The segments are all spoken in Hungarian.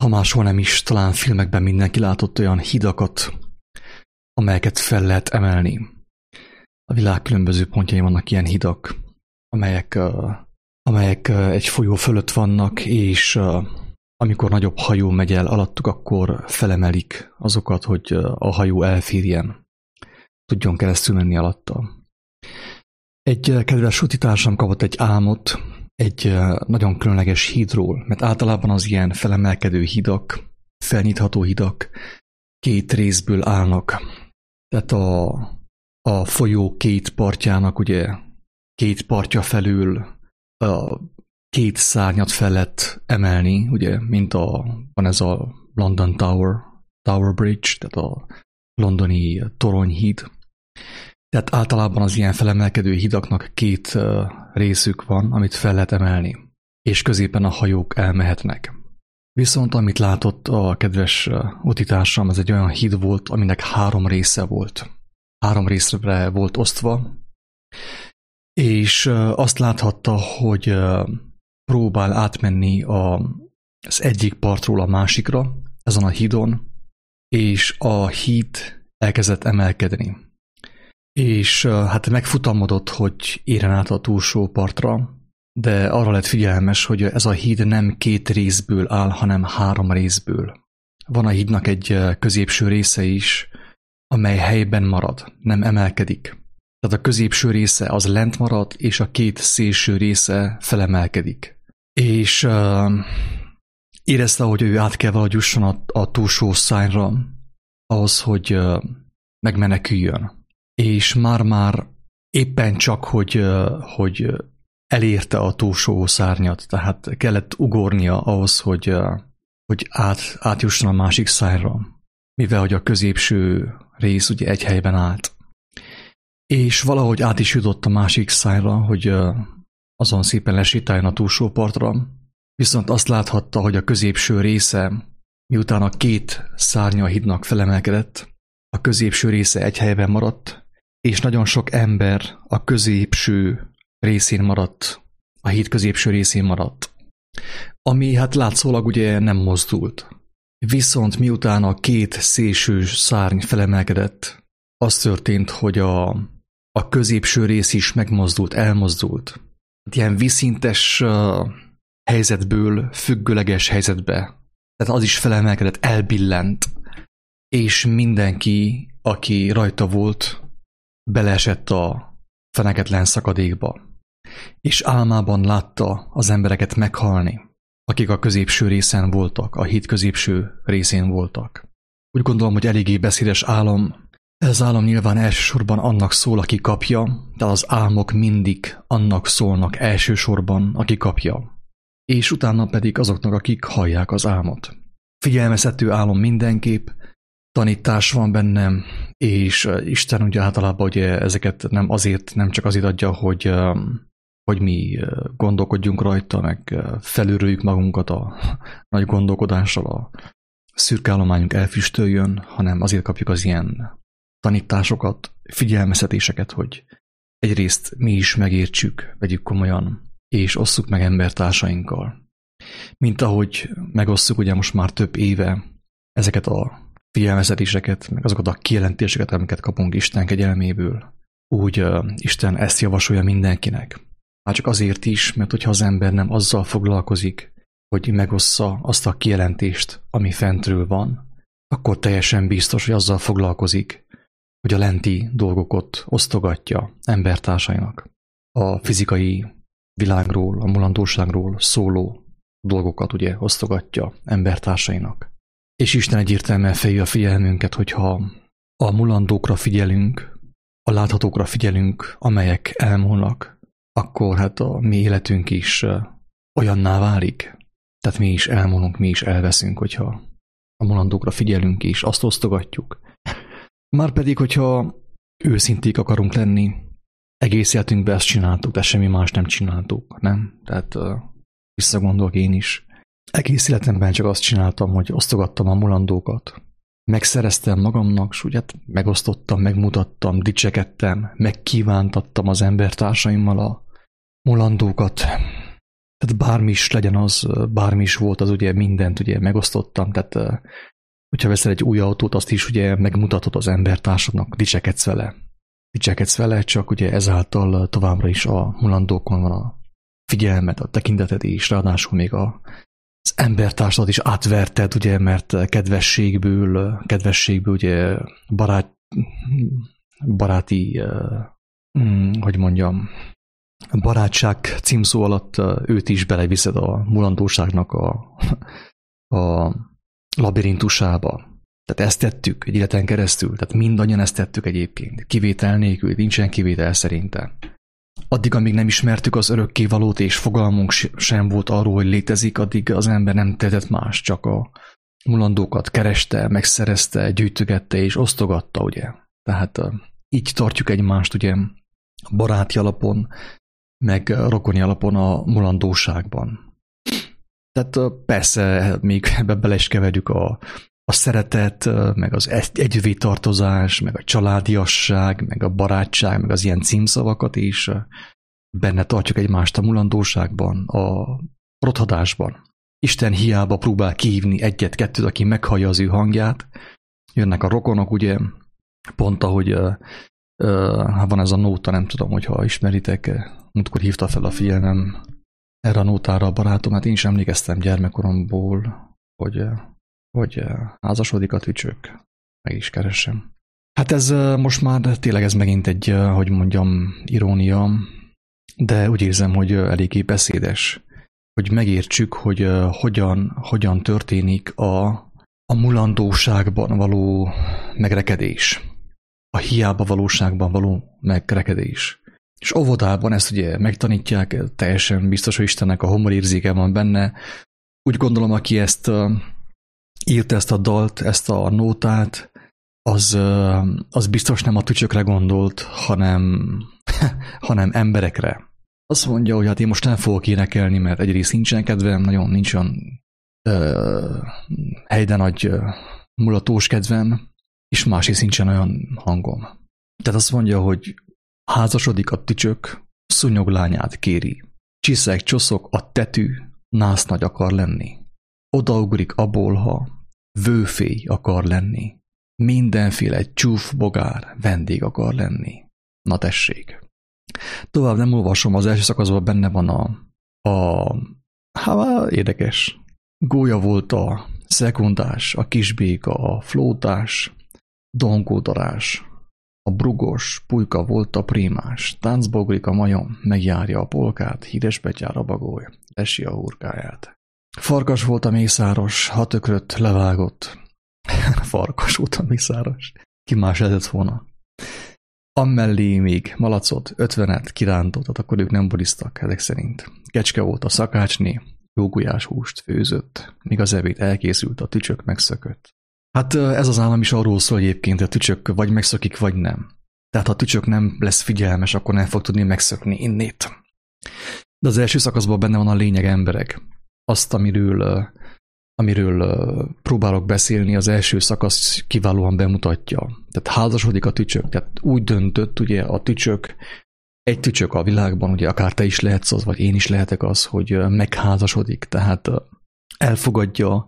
ha máshol nem is, talán filmekben mindenki látott olyan hidakat, amelyeket fel lehet emelni. A világ különböző pontjain vannak ilyen hidak, amelyek egy folyó fölött vannak, és amikor nagyobb hajó megy el alattuk, akkor felemelik azokat, hogy a hajó elférjen, tudjon keresztül menni alatta. Egy kedves útitársam kapott egy álmot egy nagyon különleges hídról, mert általában az ilyen felemelkedő hidak, felnyitható hidak két részből állnak. Tehát a folyó két partjának, ugye, két partja felül két szárnyat fel lehet emelni, ugye, mint van ez a London Tower Bridge, tehát a londoni toronyhíd. Tehát általában az ilyen felemelkedő hidaknak két részük van, amit fel lehet emelni, és középen a hajók elmehetnek. Viszont amit látott a kedves utitársam, ez egy olyan híd volt, aminek 3 része volt. 3 részre volt osztva, és azt láthatta, hogy próbál átmenni az egyik partról a másikra, ezen a hídon, és a híd elkezdett emelkedni. És hát megfutamodott, hogy érjen át a túlsó partra, de arra lett figyelmes, hogy ez a híd nem 2 részből áll, hanem 3 részből. Van a hídnak egy középső része is, amely helyben marad, nem emelkedik. Tehát a középső része az lent marad, és a 2 szélső része felemelkedik. És érezte, hogy ő át kell valahogy jusson a túlsó szárnyra, ahhoz, hogy megmeneküljön. És már éppen csak, hogy elérte a túlsó szárnyat, tehát kellett ugornia ahhoz, hogy átjusson a másik szárnyra, mivel hogy a középső rész ugye egy helyben állt. És valahogy át is jutott a másik szárnyra, hogy azon szépen lesétáljon a túlsó partra, viszont azt láthatta, hogy a középső része, miután a 2 szárnya a hídnak felemelkedett, a középső része egy helyben maradt, és nagyon sok ember a középső részén maradt, a híd középső részén maradt, ami hát látszólag ugye nem mozdult. Viszont miután a 2 szélső szárny felemelkedett, az történt, hogy a középső rész is megmozdult, elmozdult. Ilyen vízszintes helyzetből függőleges helyzetbe. Tehát az is felemelkedett, elbillent, és mindenki, aki rajta volt, beleesett a feneketlen szakadékba. És álmában látta az embereket meghalni, akik a középső részen voltak, a híd középső részén voltak. Úgy gondolom, hogy eléggé beszédes álom. Ez az álom nyilván elsősorban annak szól, aki kapja, de az álmok mindig annak szólnak elsősorban, aki kapja. És utána pedig azoknak, akik hallják az álmot. Figyelmeztető álom mindenképp, tanítás van bennem, és Isten ugye általában ugye ezeket nem csak azért adja, hogy mi gondolkodjunk rajta, meg felőrüljük magunkat a nagy gondolkodással, a szürkeállományunk elfüstöljön, hanem azért kapjuk az ilyen tanításokat, figyelmeztetéseket, hogy egyrészt mi is megértsük, vegyük komolyan, és osszuk meg embertársainkkal. Mint ahogy megosszuk ugye most már több éve ezeket a figyelmeztetéseket, meg azokat a kijelentéseket, amiket kapunk Isten kegyelméből, úgy Isten ezt javasolja mindenkinek. Már csak azért is, mert hogyha az ember nem azzal foglalkozik, hogy megossza azt a kijelentést, ami fentről van, akkor teljesen biztos, hogy azzal foglalkozik, hogy a lenti dolgokat osztogatja embertársainak. A fizikai világról, a mulandóságról szóló dolgokat ugye osztogatja embertársainak. És Isten egyértelműen felhívja a figyelmünket, hogyha a mulandókra figyelünk, a láthatókra figyelünk, amelyek elmúlnak, akkor hát a mi életünk is olyanná válik. Tehát mi is elmúlunk, mi is elveszünk, hogyha a mulandókra figyelünk és azt osztogatjuk. Márpedig, hogyha őszinték akarunk lenni, egész életünkben ezt csináltuk, de semmi más nem csináltuk, nem? Tehát visszagondolok én is. Egész életemben csak azt csináltam, hogy osztogattam a mulandókat. Megszereztem magamnak, és úgy megosztottam, megmutattam, dicsekedtem, megkívántattam az embertársaimmal a mulandókat. Tehát bármi is legyen az, bármi is volt, az ugye mindent ugye megosztottam, tehát hogyha veszel egy új autót, azt is ugye megmutatod az embertársadnak, dicsekedsz vele, csak ugye ezáltal továbbra is a mulandókon van a figyelmed, a tekinteted is, ráadásul még az embertársad is átverted, ugye, mert kedvességből ugye baráti, hogy mondjam, barátság címszó alatt őt is beleviszed a mulandóságnak a labirintusába. Tehát ezt tettük egy életen keresztül, tehát mindannyian ezt tettük egyébként. Kivétel nélkül, nincsen kivétel szerintem. Addig, amíg nem ismertük az örökkévalót, és fogalmunk sem volt arról, hogy létezik, addig az ember nem tehetett más, csak a mulandókat kereste, megszerezte, gyűjtögette és osztogatta, ugye. Tehát így tartjuk egymást, ugye, baráti alapon, meg rokoni alapon a mulandóságban. Tehát persze még ebbe bele is keverjük a szeretet, meg az együtttartozás, meg a családiasság, meg a barátság, meg az ilyen címszavakat is benne tartjuk egymást a mulandóságban, a rothadásban. Isten hiába próbál kihívni egyet-kettőt, aki meghallja az ő hangját. Jönnek a rokonok, ugye, pont ahogy van ez a nóta, nem tudom, hogyha ismeritek, múltkor hívta fel a figyelmem erre a nótára a barátom, hát én is emlékeztem gyermekkoromból, hogy házasodik a tücsök. Meg is keresem. Hát ez most már tényleg ez megint egy, hogy mondjam, irónia, de úgy érzem, hogy eléggé beszédes, hogy megértsük, hogy hogyan történik a mulandóságban való megrekedés, a hiába valóságban való megrekedés. És óvodában ezt ugye megtanítják, teljesen biztos, hogy Istennek a humorérzéke van benne. Úgy gondolom, aki ezt írta ezt a dalt, ezt a nótát, az biztos nem a tücsökre gondolt, hanem emberekre. Azt mondja, hogy hát én most nem fogok énekelni, mert egyrészt nincsen kedvem, nagyon nincs olyan helyden nagy mulatós kedvem, és másrészt nincsen olyan hangom. Tehát azt mondja, hogy házasodik a tücsök, szúnyoglányát kéri. Csiszeg, csoszok, a tetű, násznagy akar lenni. Odaugrik a bolha, vőfély akar lenni. Mindenféle csúfbogár vendég akar lenni. Na tessék. Tovább nem olvasom, az első szakaszban benne van érdekes. Gólya volt a szekundás, a kisbéka, a flótás, dongódarás, a brugos, pulyka volt a prímás, táncba ugrik a majom, megjárja a polkát, híres betyár a bagoly, lesi a hurkáját. Farkas volt a mészáros, ha tökröt levágott. Farkas volt a mészáros. Ki más lehetett volna? Amellé még malacot, 50-et kirántottat, akkor ők nem buddhiztak ezek szerint. Kecske volt a szakácsné, jógulyás húst főzött, míg az evét elkészült, a tücsök megszökött. Hát ez az állam is arról szól egyébként, a tücsök vagy megszökik, vagy nem. Tehát ha a tücsök nem lesz figyelmes, akkor nem fog tudni megszökni innét. De az első szakaszban benne van a lényeg, emberek. Azt, amiről próbálok beszélni, az első szakasz kiválóan bemutatja. Tehát házasodik a tücsök, tehát úgy döntött ugye a tücsök, egy tücsök a világban, ugye akár te is lehetsz az, vagy én is lehetek az, hogy megházasodik, tehát elfogadja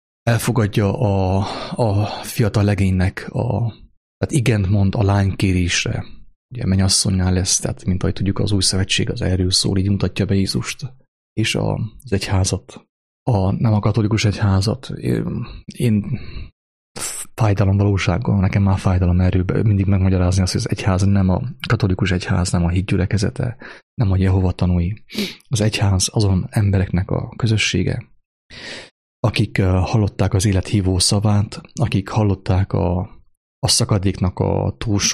a fiatal legénynek, tehát igent mond a lány kérésre. Ugye mennyasszonynál lesz, tehát mint ahogy tudjuk, az új szövetség az erről szól, így mutatja be Jézust, és az egyházat. Nem a katolikus egyházat. Én fájdalom valósággal, nekem már fájdalom erről mindig megmagyarázni azt, hogy az egyház nem a katolikus egyház, nem a hídgyülekezete, nem a Jehova tanúi. Az egyház azon embereknek a közössége, akik hallották az élet hívó szavát, akik hallották a szakadéknak a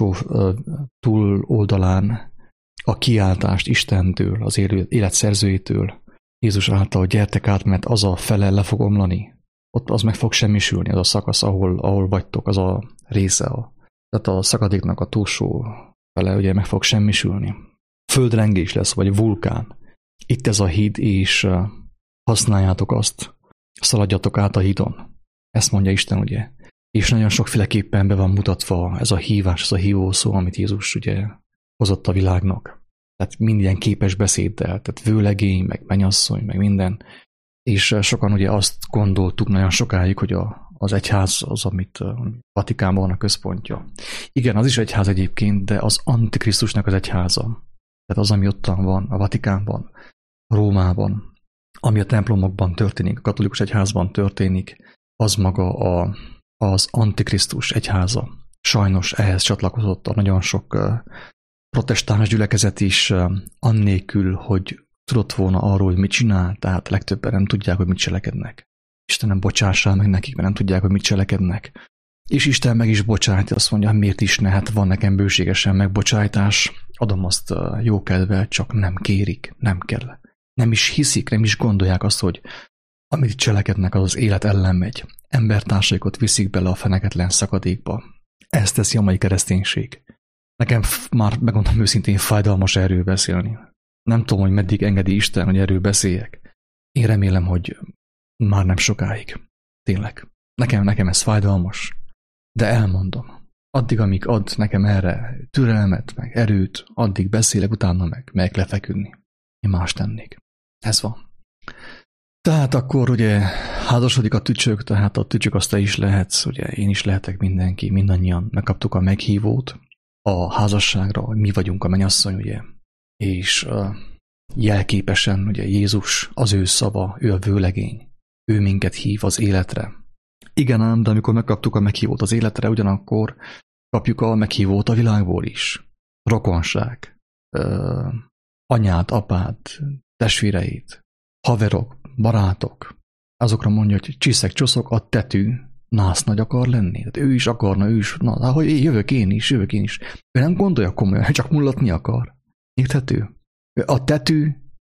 túloldalán a kiáltást Istentől, az élet szerzőjétől, Jézus által, gyertek át, mert az a fele le fog omlani. Ott az meg fog semmisülni, az a szakasz, ahol vagytok, az a része. Tehát a szakadéknak a túlsó fele ugye meg fog semmisülni. Földrengés lesz, vagy vulkán. Itt ez a híd, és használjátok azt, szaladjatok át a hídon. Ezt mondja Isten, ugye. És nagyon sokféleképpen be van mutatva ez a hívás, ez a hívószó, amit Jézus ugye hozott a világnak. Tehát minden képes beszéddel, tehát vőlegény, meg mennyasszony, meg minden. És sokan ugye azt gondoltuk nagyon sokáig, hogy az egyház az, amit Vatikánban van a központja. Igen, az is egyház egyébként, de az Antikrisztusnak az egyháza. Tehát az, ami ottan van a Vatikánban, Rómában, ami a templomokban történik, a katolikus egyházban történik, az maga az Antikrisztus egyháza. Sajnos ehhez csatlakozott a nagyon sok protestáns gyülekezet is, annélkül, hogy tudott volna arról, hogy mit csinál, tehát legtöbben nem tudják, hogy mit cselekednek. Istenem, bocsássál meg nekik, mert nem tudják, hogy mit cselekednek. És Isten meg is bocsátja, azt mondja, miért is ne, hát van nekem bőségesen megbocsájtás, adom azt jó kedvel, csak nem kérik, nem kell. Nem is hiszik, nem is gondolják azt, hogy amit cselekednek, az élet ellen megy. Embertársaikat viszik bele a feneketlen szakadékba. Ezt teszi a mai kereszténység. Nekem már, megmondom őszintén, fájdalmas erről beszélni. Nem tudom, hogy meddig engedi Isten, hogy erről beszéljek. Én remélem, hogy már nem sokáig. Tényleg. Nekem ez fájdalmas. De elmondom. Addig, amíg ad nekem erre türelmet, meg erőt, addig beszélek, utána meg megyek lefeküdni. Én más tennék. Ez van. Tehát akkor ugye házasodik a tücsök, tehát a tücsök azt te is lehetsz, ugye én is lehetek, mindenki, mindannyian megkaptuk a meghívót a házasságra, hogy mi vagyunk a mennyasszony, ugye, és jelképesen, ugye Jézus, az ő szava, ő a vőlegény, ő minket hív az életre. Igen ám, de amikor megkaptuk a meghívót az életre, ugyanakkor kapjuk a meghívót a világból is. Rokonság, anyád, apád, testvéreit, haverok, barátok, azokra mondja, hogy csiszek, csoszok, a tetű nász nagy akar lenni. Tehát ő is akarna, ő is, na, hogy jövök én is. Ő nem gondolja komolyan, csak mulatni akar. Érthető? A tetű,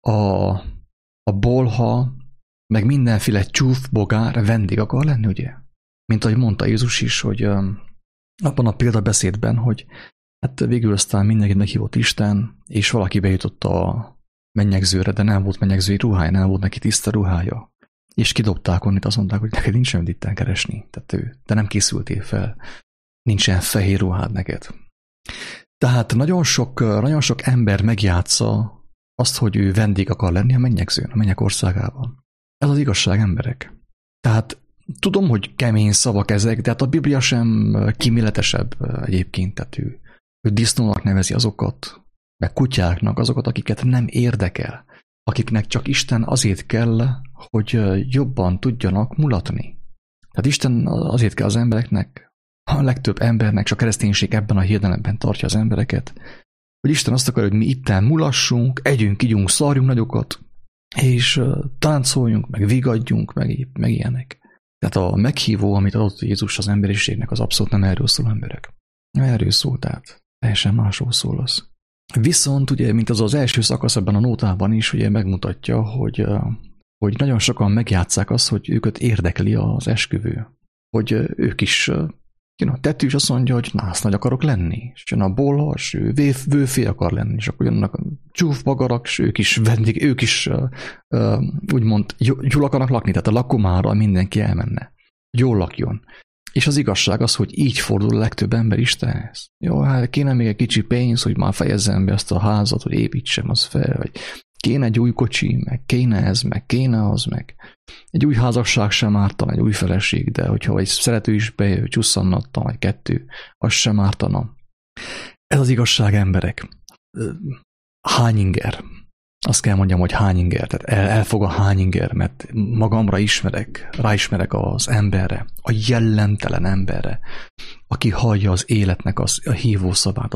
a bolha, meg mindenféle csúf, bogár vendég akar lenni, ugye? Mint ahogy mondta Jézus is, hogy abban a példabeszédben, hogy hát végül aztán mindenkit meghívott Isten, és valaki bejutott a mennyegzőre, de nem volt mennyegzői ruhája, nem volt neki tiszta ruhája. És kidobták onnit, azt mondták, hogy neked nincsen mit itten keresni. Tehát te nem készültél fel. Nincsen fehér ruhád neked. Tehát nagyon sok ember megjátsza azt, hogy ő vendég akar lenni a mennyegzőn, a mennyek országában. Ez az igazság, emberek. Tehát tudom, hogy kemény szavak ezek, de hát a Biblia sem kíméletesebb egyébként. Tehát ő disznónak nevezi azokat, meg kutyáknak azokat, akiket nem érdekel, akiknek csak Isten azért kell, hogy jobban tudjanak mulatni. Tehát Isten azért kell az embereknek, a legtöbb embernek, csak a kereszténység ebben a hirdelemben tartja az embereket, hogy Isten azt akarja, hogy mi itten mulassunk, együnk, ígyunk, szarjunk nagyokat, és táncoljunk, meg vigadjunk, meg ilyenek. Tehát a meghívó, amit adott Jézus az emberiségnek, az abszolút nem erről szól, emberek. Nem erről szól, tehát teljesen másról szól az. Viszont ugye, mint az első szakasz ebben a nótában is, ugye megmutatja, hogy nagyon sokan megjátsszák azt, hogy őket érdekli az esküvő. Hogy ők is, jön a tetű, és azt mondja, hogy nász nagy akarok lenni. És jön a bolhas, ő vőfé akar lenni, és akkor jönnek a csúfbagarak, és ők is úgymond jól akarnak lakni, tehát a lakomára mindenki elmenne. Jól lakjon. És az igazság az, hogy így fordul a legtöbb ember Istenhez. Jó, hát kéne még egy kicsi pénz, hogy már fejezzem be ezt a házat, hogy építsem az fel, vagy kéne egy új kocsi, meg kéne ez, meg kéne az, meg egy új házasság sem ártana, egy új feleség, de hogyha egy szerető is csusszannatta, vagy kettő, az sem ártana. Ez az igazság, emberek. Hány inger? Azt kell mondjam, hogy hány inger, tehát elfog a hány inger, mert magamra ráismerek az emberre, a jellemtelen emberre, aki hallja az életnek a hívó szavát,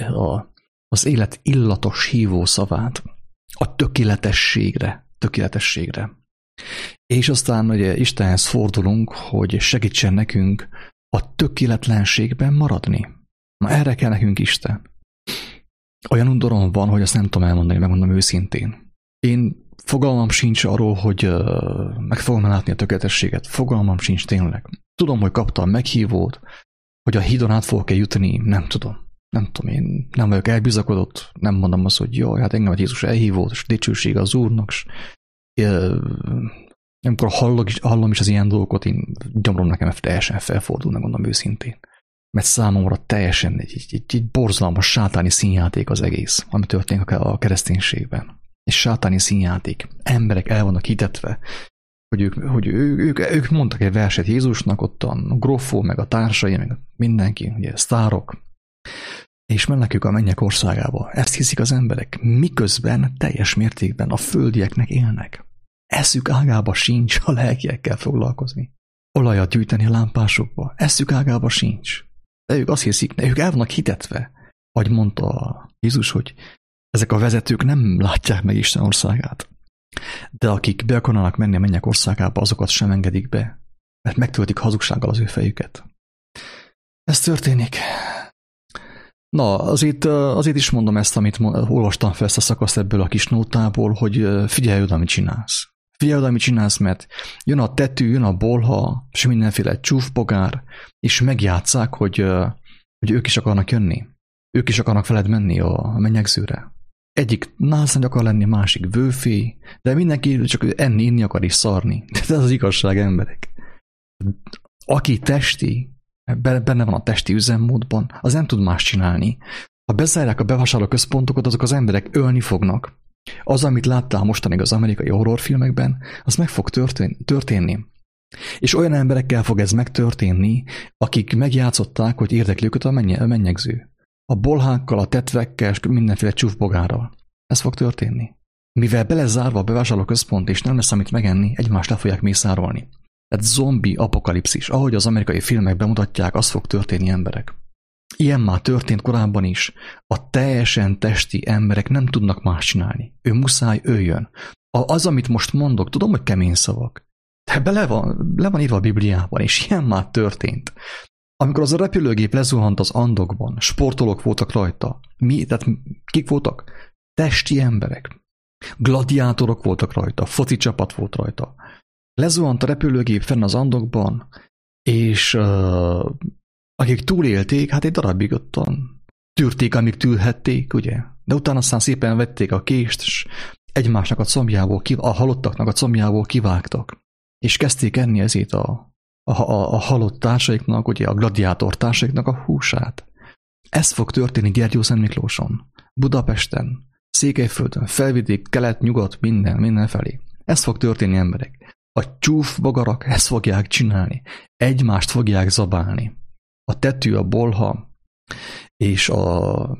az élet illatos hívó szavát, a tökéletességre. És aztán ugye Istenhez fordulunk, hogy segítsen nekünk a tökéletlenségben maradni. Na erre kell nekünk Isten. Olyan undorom van, hogy ezt nem tudom elmondani, megmondom őszintén. Én fogalmam sincs arról, hogy meg fogom látni a tökéletességet. Fogalmam sincs tényleg. Tudom, hogy kaptam meghívót, hogy a hídon át fogok-e jutni, nem tudom. Én nem vagyok elbizakodott, nem mondom azt, hogy jaj, hát engem Jézus elhívott, és dicsősége az Úrnak, és amikor hallom is az ilyen dolgokat, én gyomrom nekem teljesen felfordul, megmondom őszintén. Mert számomra teljesen egy borzalmas sátáni színjáték az egész, ami történik a kereszténységben. Egy sátáni színjáték. Emberek el vannak hitetve, hogy ők mondtak egy verset Jézusnak, ott a Groffo, meg a társai, meg mindenki, ugye sztárok, és mennek ők a mennyek országába. Ezt hiszik az emberek, miközben teljes mértékben a földieknek élnek. Eszük ágába sincs a lelkiekkel foglalkozni. Olajat gyűjteni a lámpásokba. Eszük ágába sincs. De ők azt hiszik, ők el vannak hitetve. Ahogy mondta Jézus, hogy ezek a vezetők nem látják meg Isten országát. De akik be akarnak menni a mennyek országába, azokat sem engedik be, mert megtöltik hazugsággal az ő fejüket. Ez történik. Na, azért is mondom ezt, amit olvastam fel ezt a szakaszt ebből a kis nótából, hogy figyelj oda, mit csinálsz. Figyelj oda, mit csinálsz, mert jön a tetű, jön a bolha, és mindenféle csúfbogár, és megjátsszák, hogy ők is akarnak jönni. Ők is akarnak veled menni a mennyegzőre. Egyik násznagy akar lenni, másik vőfé, de mindenki csak enni, inni akar is szarni. De ez az igazság, emberek. Aki testi, benne van a testi üzemmódban, az nem tud más csinálni. Ha bezárják a bevásárlóközpontokat, azok az emberek ölni fognak. Az, amit láttál mostanig az amerikai horrorfilmekben, az meg fog történni. És olyan emberekkel fog ez megtörténni, akik megjátszották, hogy érdekli őket a mennyegző. A bolhákkal, a tetvekkel, és mindenféle csúfbogárral. Ez fog történni. Mivel belezárva a bevásárlóközpont, és nem lesz amit megenni, egymást le fogják mészárolni. Tehát zombi apokalipszis. Ahogy az amerikai filmek bemutatják, az fog történni, emberek. Ilyen már történt korábban is. A teljesen testi emberek nem tudnak más csinálni. Ő muszáj öljön. Az, amit most mondok, tudom, hogy kemény szavak. De le van írva a Bibliában, és ilyen már történt. Amikor az a repülőgép lezuhant az Andokban, sportolók voltak rajta. Tehát kik voltak? Testi emberek. Gladiátorok voltak rajta, foci csapat volt rajta. Lezuhant a repülőgép fenn az Andokban, és akik túlélték, hát egy darabig ottan tűrték, amíg tűrhették, ugye? De utána aztán szépen vették a kést, és egymásnak a combjából, a halottaknak a combjából kivágtak. És kezdték enni ezért a halott társaiknak, ugye a gladiátor társaiknak a húsát. Ez fog történni Gyergyószentmiklóson, Budapesten, Székelyföldön, Felvidék, Kelet, Nyugat, mindenfelé. Ez fog történni, emberek. A csúfbogarak ezt fogják csinálni. Egymást fogják zabálni. A tetű, a bolha, és a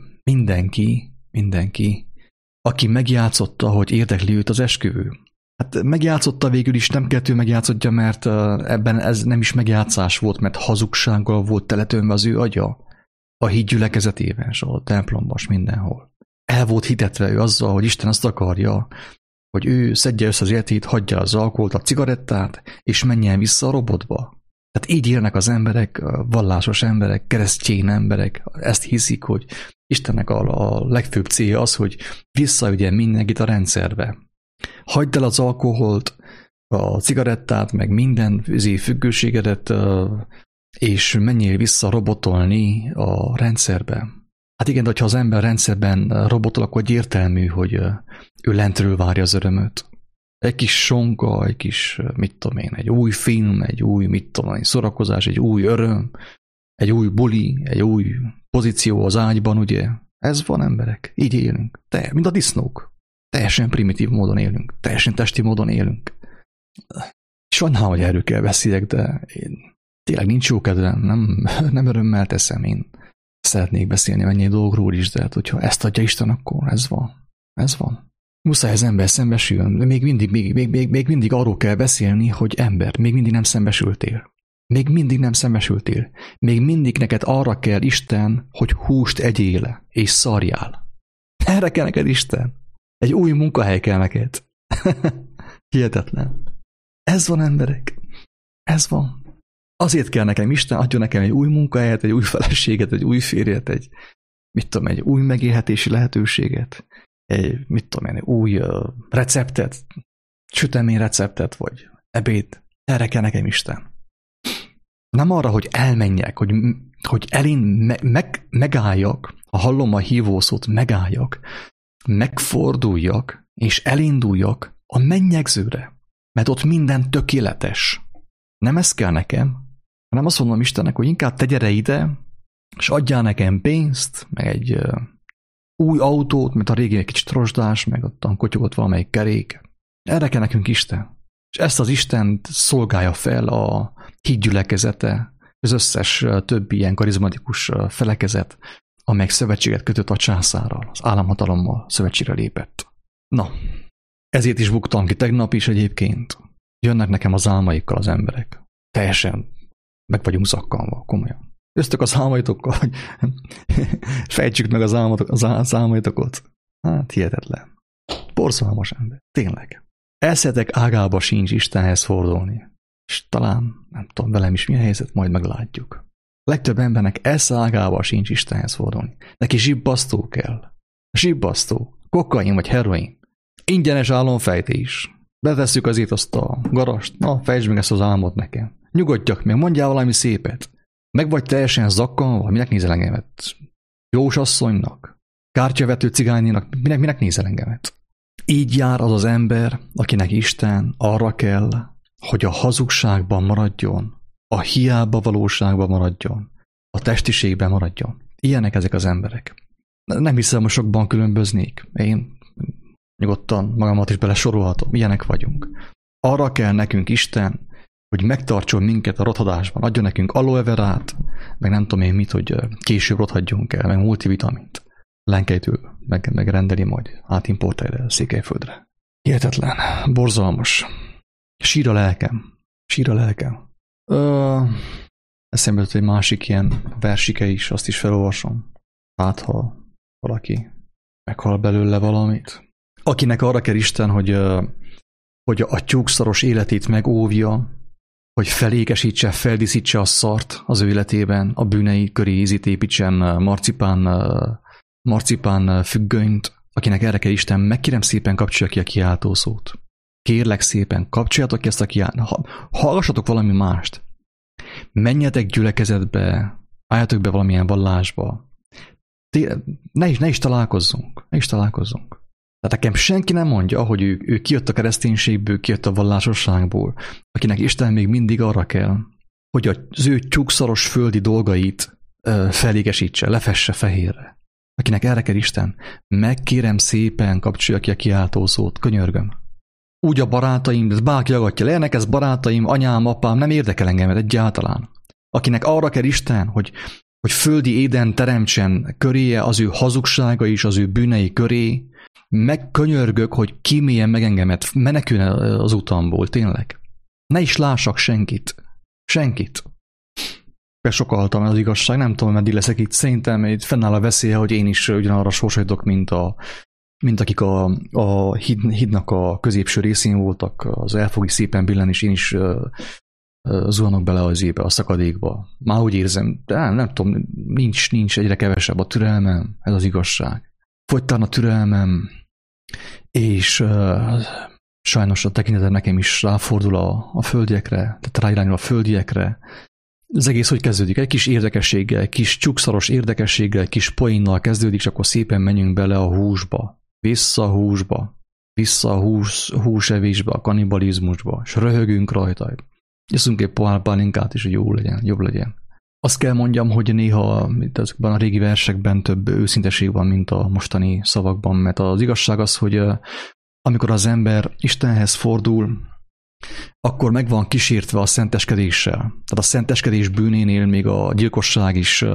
mindenki, aki megjátszotta, hogy érdekli őt az esküvő. Hát megjátszotta végül is, nem kell ő megjátszotja, mert ebben ez nem is megjátszás volt, mert hazugsággal volt teletölve az ő agya. A híd gyülekezetében, és a templomban, és mindenhol. El volt hitetve ő azzal, hogy Isten azt akarja, hogy ő szedje össze az életét, hagyja az alkoholt, a cigarettát, és menjen vissza a robotba. Tehát így élnek az emberek, vallásos emberek, keresztény emberek, ezt hiszik, hogy Istennek a legfőbb célja az, hogy visszaügyen mindenkit a rendszerbe. Hagyd el az alkoholt, a cigarettát, meg minden függőségedet, és menjél vissza robotolni a rendszerbe. Hát igen, de hogyha az ember rendszerben robotol, akkor egyértelmű, hogy ő lentről várja az örömöt. Egy kis sonka, egy kis, egy új film, egy új, szórakozás, egy új öröm, egy új buli, egy új pozíció az ágyban, ugye? Ez van, emberek. Így élünk. Mint a disznók. Teljesen primitív módon élünk. Teljesen testi módon élünk. Sajnálom, hogy erről kell beszéljek, de én tényleg nincs jó kedvem. Nem örömmel teszem. Én szeretnék beszélni mennyi dolgokról is, de hát, hogyha ezt adja Isten, akkor ez van. Ez van. Muszáj az ember szembesül. Még mindig arról kell beszélni, hogy ember, még mindig nem szembesültél. Még mindig nem szembesültél. Még mindig neked arra kell Isten, hogy húst egyél és szarjál. Erre kell neked Isten. Egy új munkahely kell neked. Hihetetlen. Ez van, emberek. Ez van. Azért kell nekem Isten, adjon nekem egy új munkahelyet, egy új feleséget, egy új férjet, egy új megélhetési lehetőséget, egy új receptet, sütemény receptet, vagy ebéd. Erre kell nekem Isten. Nem arra, hogy elmenjek, hogy megálljak, ha hallom a hívószót, megálljak, megforduljak, és elinduljak a mennyegzőre, mert ott minden tökéletes. Nem ez kell nekem, hanem azt mondom Istennek, hogy inkább te gyere ide, és adjál nekem pénzt, meg egy új autót, mert a régi egy kicsit rozsdás, meg ottan kotyogott valamelyik kerék. Erre kell nekünk Isten. És ezt az Istent szolgálja fel a hídgyülekezete, az összes többi ilyen karizmatikus felekezet, amely szövetséget kötött a császárral, az államhatalommal szövetségre lépett. Na, ezért is buktam ki tegnap is egyébként. Jönnek nekem az álmaikkal az emberek. Teljesen meg vagyunk zakkanva, komolyan.Öztök az álmaitokkal, hogy fejtsük meg az álmaitokat. Hát hihetetlen. Borzalmas ember. Tényleg. Eszetek ágába sincs Istenhez fordulni. És talán, nem tudom, velem is mi a helyzet, majd meglátjuk. A legtöbb embernek esze ágába sincs Istenhez fordulni. Neki zsibbasztó kell. Zsibbasztó. Kokain vagy heroin. Ingyenes álomfejtés. Betesszük azért azt a garast. Na, fejtsd meg ezt az álmot nekem. Nyugodjak meg, mondjál valami szépet. Meg vagy teljesen zakkanva, minek nézel engemet? Jós asszonynak? Kártyavető cigánynak? Minek nézel engemet? Így jár az az ember, akinek Isten arra kell, hogy a hazugságban maradjon, a hiába valóságban maradjon, a testiségben maradjon. Ilyenek ezek az emberek. Nem hiszem, hogy sokban különböznék. Én nyugodtan magamat is belesorolhatom. Ilyenek vagyunk. Arra kell nekünk Isten, hogy megtartson minket a rothadásban, adjon nekünk aloe verát, meg nem tudom én mit, hogy később rothadjunk el, meg multivitamint. Lenkelytől megrendeli majd, átimportálja Székelyföldre. Hihetetlen, borzalmas. Sír a lelkem. Eszembe jutott egy másik ilyen versike is, azt is felolvasom. Hát, ha valaki meghal belőle valamit. Akinek arra kell Isten, hogy a tyúkszaros életét megóvja, hogy felékesítse, feldíszítse a szart az ő életében, a bűnei köré ízét építsen marcipán függönyt, akinek erre kell Isten, megkérem szépen kapcsolja ki a kiáltószót. Kérlek szépen, kapcsoljatok ki ezt a kiáltószót. Hallgassatok valami mást. Menjetek gyülekezetbe, álljatok be valamilyen vallásba. Ne is találkozzunk. Tehát nekem senki nem mondja, hogy ő kijött a kereszténységből, kijött a vallásosságból, akinek Isten még mindig arra kell, hogy az ő tyúkszaros földi dolgait felégesítse, lefesse fehérre. Akinek erre kell Isten, megkérem szépen kapcsolja ki a kiáltószót, könyörgöm. Úgy a barátaim, de bárki agatja le, ez barátaim, anyám, apám, nem érdekel engemet egyáltalán. Akinek arra kell Isten, hogy földi éden teremtsen köréje az ő hazugsága is, az ő bűnei köré, megkönyörgök, hogy kíméljen meg engemet, menekülne az utamból, tényleg. Ne is lássak senkit. Besokaltam az igazság, nem tudom, meddig leszek itt. Szerintem itt fennáll a veszélye, hogy én is ugyanarra sorsajtok, mint akik a hídnak a középső részén voltak, az el fog szépen billenni, és én is zuhanok bele az ébe, a szakadékba. Már úgy érzem, de nem tudom, nincs egyre kevesebb a türelmem, ez az igazság. Fogytán a türelmem, és sajnos a tekintetem nekem is ráfordul a földiekre, tehát ráirányul a földiekre. Az egész hogy kezdődik? Egy kis érdekességgel, egy kis csukszaros érdekességgel, egy kis poénnal kezdődik, és akkor szépen menjünk bele a húsba. Vissza a húsevésbe, a kannibalizmusba, és röhögünk rajta. Iszunk egy pohár pálinkát is, hogy jobb legyen. Azt kell mondjam, hogy néha ezekben a régi versekben több őszinteség van, mint a mostani szavakban, mert az igazság az, hogy amikor az ember Istenhez fordul, akkor meg van kísértve a szenteskedéssel. Tehát a szenteskedés bűnénél még a gyilkosság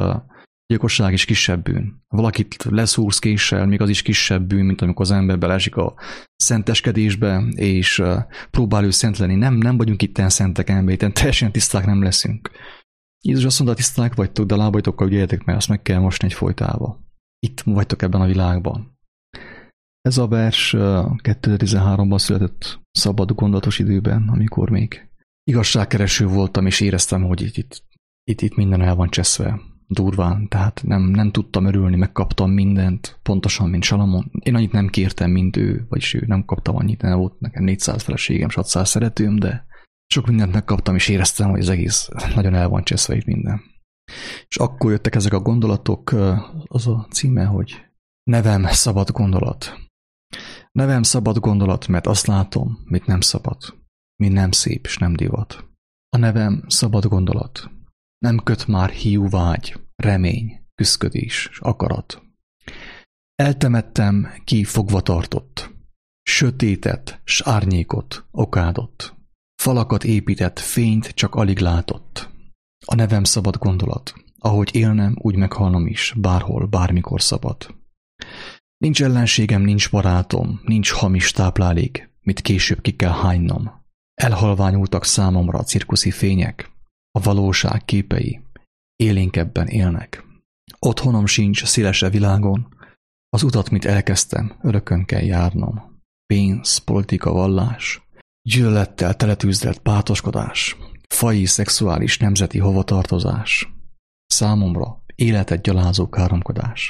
is kisebb bűn. Valakit leszúrsz késsel, még az is kisebb bűn, mint amikor az ember beleesik a szenteskedésbe, és próbál ő szent lenni. Nem vagyunk itten szentek embert, teljesen tiszták nem leszünk. Jézus azt mondta, tiszták vagytok, de lábaitokkal ügyeljetek, mert azt meg kell mosni egyfolytában. Itt vagytok ebben a világban. Ez a vers 2013-ban született szabad gondolatos időben, amikor még igazságkereső voltam, és éreztem, hogy itt minden el van cseszve durván, tehát nem tudtam örülni, megkaptam mindent, pontosan, mint Salamon. Én annyit nem kértem, mint ő, vagyis ő nem kaptam annyit, nem volt nekem 400 feleségem, 600 szeretőm, de sok mindent megkaptam, és éreztem, hogy az egész nagyon el van cseszve itt minden. És akkor jöttek ezek a gondolatok, az a címe, hogy nevem szabad gondolat. Nevem szabad gondolat, mert azt látom, mit nem szabad, mi nem szép és nem divat. A nevem szabad gondolat. Nem köt már hiú vágy, remény, küszködés, akarat. Eltemettem, ki fogva tartott. Sötétet, s árnyékot, okádott. Falakat épített, fényt csak alig látott. A nevem szabad gondolat. Ahogy élnem, úgy meghalnom is, bárhol, bármikor szabad. Nincs ellenségem, nincs barátom, nincs hamis táplálék, mit később ki kell hánynom. Elhalványultak számomra a cirkuszi fények, a valóság képei élénkebben élnek. Otthonom sincs szélese világon, az utat, mit elkezdtem, örökön kell járnom. Pénz, politika, vallás, gyűlölettel teletűzdelt pártoskodás, faji, szexuális, nemzeti hovatartozás. Számomra életet gyalázó káromkodás.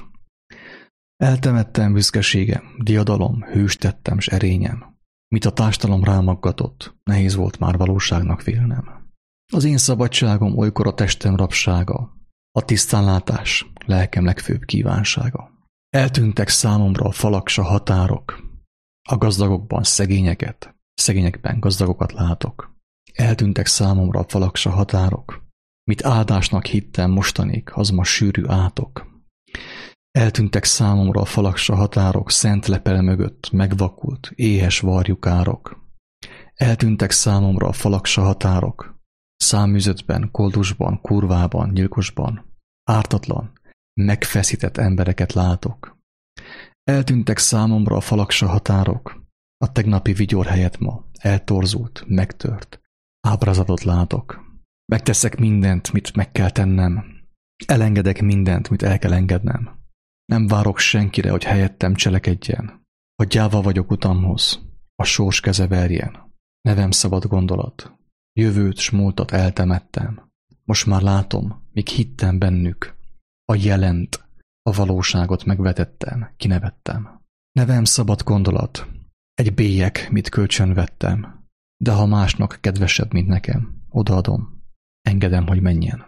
Eltemettem büszkeségem, diadalom, hős tettem s erényem. Mit a társadalom rámaggatott, nehéz volt már valóságnak félnem. Az én szabadságom olykor a testem rabsága, a tisztánlátás lelkem legfőbb kívánsága. Eltűntek számomra a falak s a határok, a gazdagokban szegényeket, szegényekben gazdagokat látok. Eltűntek számomra a falak s a határok, mit áldásnak hittem mostanig, az ma sűrű átok. Eltűntek számomra a falak s a határok, szent lepele mögött megvakult, éhes varjukárok. Eltűntek számomra a falak s a határok, száműzöttben, koldusban, kurvában, gyilkosban, ártatlan, megfeszített embereket látok. Eltűntek számomra a falak s a határok, a tegnapi vigyor helyett ma eltorzult, megtört, ábrázatot látok. Megteszek mindent, mit meg kell tennem, elengedek mindent, mit el kell engednem. Nem várok senkire, hogy helyettem cselekedjen. Ha gyáva vagyok utamhoz, a sors keze verjen. Nevem szabad gondolat, jövőt s múltat eltemettem. Most már látom, míg hittem bennük. A jelent, a valóságot megvetettem, kinevettem. Nevem szabad gondolat, egy bélyeg, mit kölcsön vettem. De ha másnak kedvesebb, mint nekem, odaadom, engedem, hogy menjen.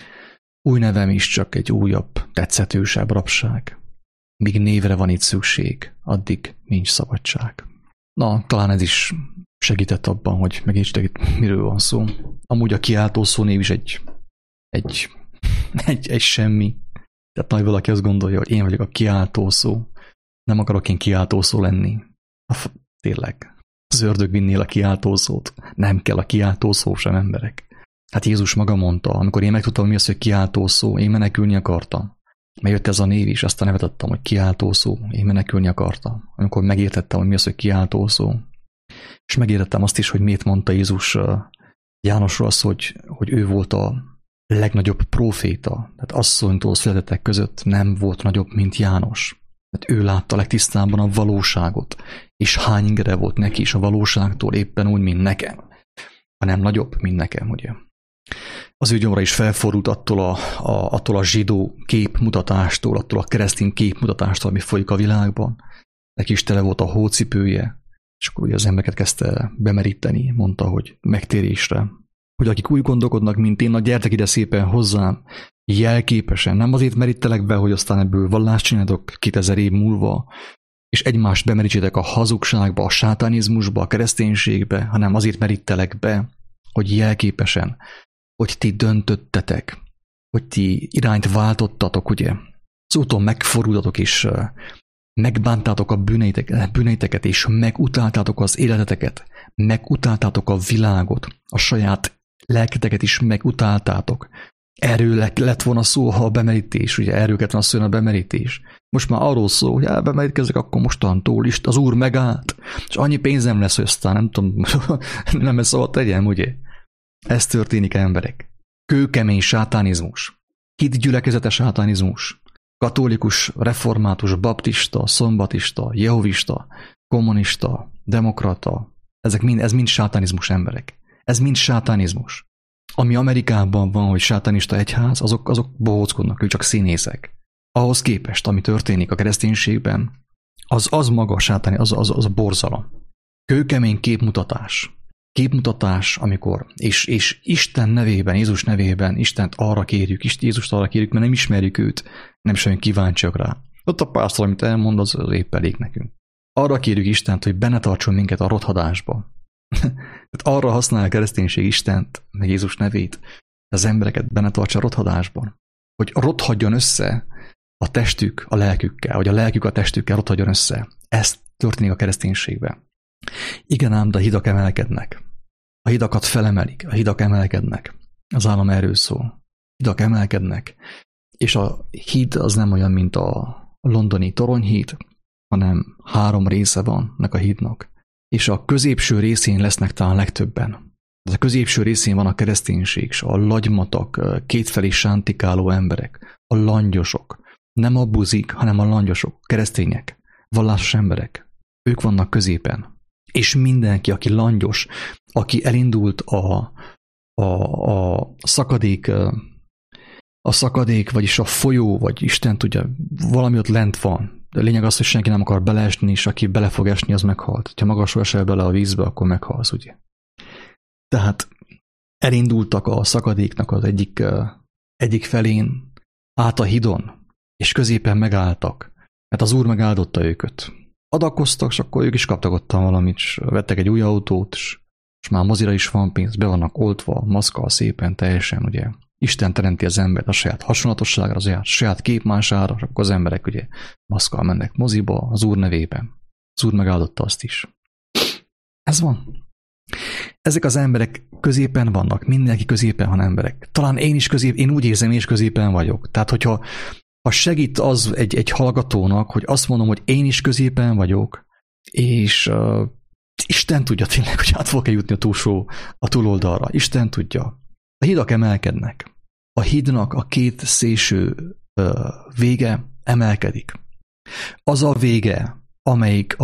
Új nevem is csak egy újabb, tetszetősebb rabság. Míg névre van itt szükség, addig nincs szabadság. Na, talán ez is segített abban, hogy megértsétek itt miről van szó. Amúgy a kiáltó szó név is egy semmi. Tehát nagy valaki azt gondolja, hogy én vagyok a kiáltó szó. Nem akarok én kiáltó szó lenni. Tényleg. Az ördög vinnél a kiáltó szót. Nem kell a kiáltó szó sem, emberek. Hát Jézus maga mondta, amikor én megtudtam, mi az, hogy kiáltó szó, én menekülni akartam. Mert jött ez a név is, aztán nevet adtam, hogy kiáltó szó, én menekülni akartam. Amikor megértettem, hogy mi az, hogy kiáltó szó. És megértettem azt is, hogy miért mondta Jézus Jánosról azt, hogy ő volt a legnagyobb próféta. Tehát asszonytól születettek között nem volt nagyobb, mint János. Tehát ő látta legtisztábban a valóságot. És hány ingere volt neki is a valóságtól, éppen úgy, mint nekem. Hanem nagyobb, mint nekem, ugye. Az ő gyomra is felfordult attól a zsidó képmutatástól, attól a keresztény képmutatástól, ami folyik a világban. Neki is tele volt a hócipője, és akkor ugye az embereket kezdte bemeríteni, mondta, hogy megtérésre. Hogy akik úgy gondolkodnak, mint én, na gyertek ide szépen hozzám, jelképesen. Nem azért merítelek be, hogy aztán ebből vallást csináltok 2000 év múlva, és egymást bemerítsétek a hazugságba, a sátánizmusba, a kereszténységbe, hanem azért merítelek be, hogy jelképesen, hogy ti döntöttetek, hogy ti irányt váltottatok, ugye? Az úton megfordultatok, és megbántátok a bűneiteket, és megutáltátok az életeteket, megutáltátok a világot, a saját lelketeket is megutáltátok. Erről lett volna szó, ha a bemerítés, ugye erről kellett volna szólni a bemerítés. Most már arról szól, hogy bemerítkezzek, akkor mostantól is az Úr megállt, és annyi pénzem lesz, hogy aztán nem tudom, nem ezt szabad tegyem, ugye? Ez történik, emberek. Kőkemény sátánizmus, hitgyülekezete sátánizmus, katolikus, református, baptista, szombatista, jehovista, kommunista, demokrata, ez mind sátánizmus, emberek. Ez mind sátánizmus. Ami Amerikában van, hogy sátánista egyház, azok bohóckodnak, ők csak színészek. Ahhoz képest, ami történik a kereszténységben, az maga a sátán, az a borzalom. Kőkemény képmutatás. Képmutatás, amikor, és Isten nevében, Jézus nevében Istent arra kérjük, Jézust arra kérjük, mert nem ismerjük őt, nem sem kíváncsiak rá. Ott a pásztor, amit elmond, az épp elég nekünk. Arra kérjük Istent, hogy benne tartson minket a rothadásba. Tehát arra használja a kereszténység Istent, meg Jézus nevét, az embereket benne tartsa a rothadásban. hogy rothadjon össze a testük a lelkükkel, vagy a lelkük a testükkel rothadjon össze. Ez történik a kereszténységben. Igen ám, de a hidak emelkednek. A hidakat felemelik, a hidak emelkednek. Az állam erről szól. Hidak emelkednek. És a híd az nem olyan, mint a londoni toronyhíd, hanem 3 része van ennek a hídnak. És a középső részén lesznek talán legtöbben. Az a középső részén van a kereszténység, és a lagymatak, kétfelé sántikáló emberek, a langyosok. Nem a buzik, hanem a langyosok, keresztények, vallásos emberek. Ők vannak középen. És mindenki, aki langyos, aki elindult a szakadék, vagyis a folyó, vagy Isten tudja, valami ott lent van. De a lényeg az, hogy senki nem akar beleesni, és aki bele fog esni, az meghalt. Ha magasról esel bele a vízbe, akkor meghalsz, ugye. Tehát elindultak a szakadéknak az egyik felén át a hidon, és középen megálltak, mert az Úr megáldotta őket. Adakoztak, és akkor ők is kaptak ottan valamit, és vettek egy új autót, és már mozira is van pénz, be vannak oltva, maszkal szépen, teljesen, ugye. Isten teremti az embert a saját hasonlatosságra, az saját képmására, és akkor az emberek ugye maszkal mennek moziba az Úr nevében. Az Úr megáldotta azt is. Ez van. Ezek az emberek középen vannak, mindenki középen van emberek. Talán én úgy érzem, én is középen vagyok. Tehát, hogyha segít az egy hallgatónak, hogy azt mondom, hogy én is középen vagyok, és Isten tudja tényleg, hogy át fogok-e jutni a túloldalra. Isten tudja. A hidak emelkednek. A hídnak a 2 szélső vége emelkedik. Az a vége, amelyik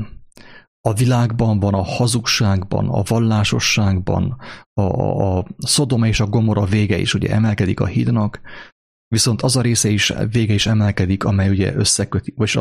a világban van, a hazugságban, a vallásosságban, a Szodoma és a Gomorra vége is ugye emelkedik a hídnak, viszont az a része is, vége is emelkedik, amely ugye összeköti, vagy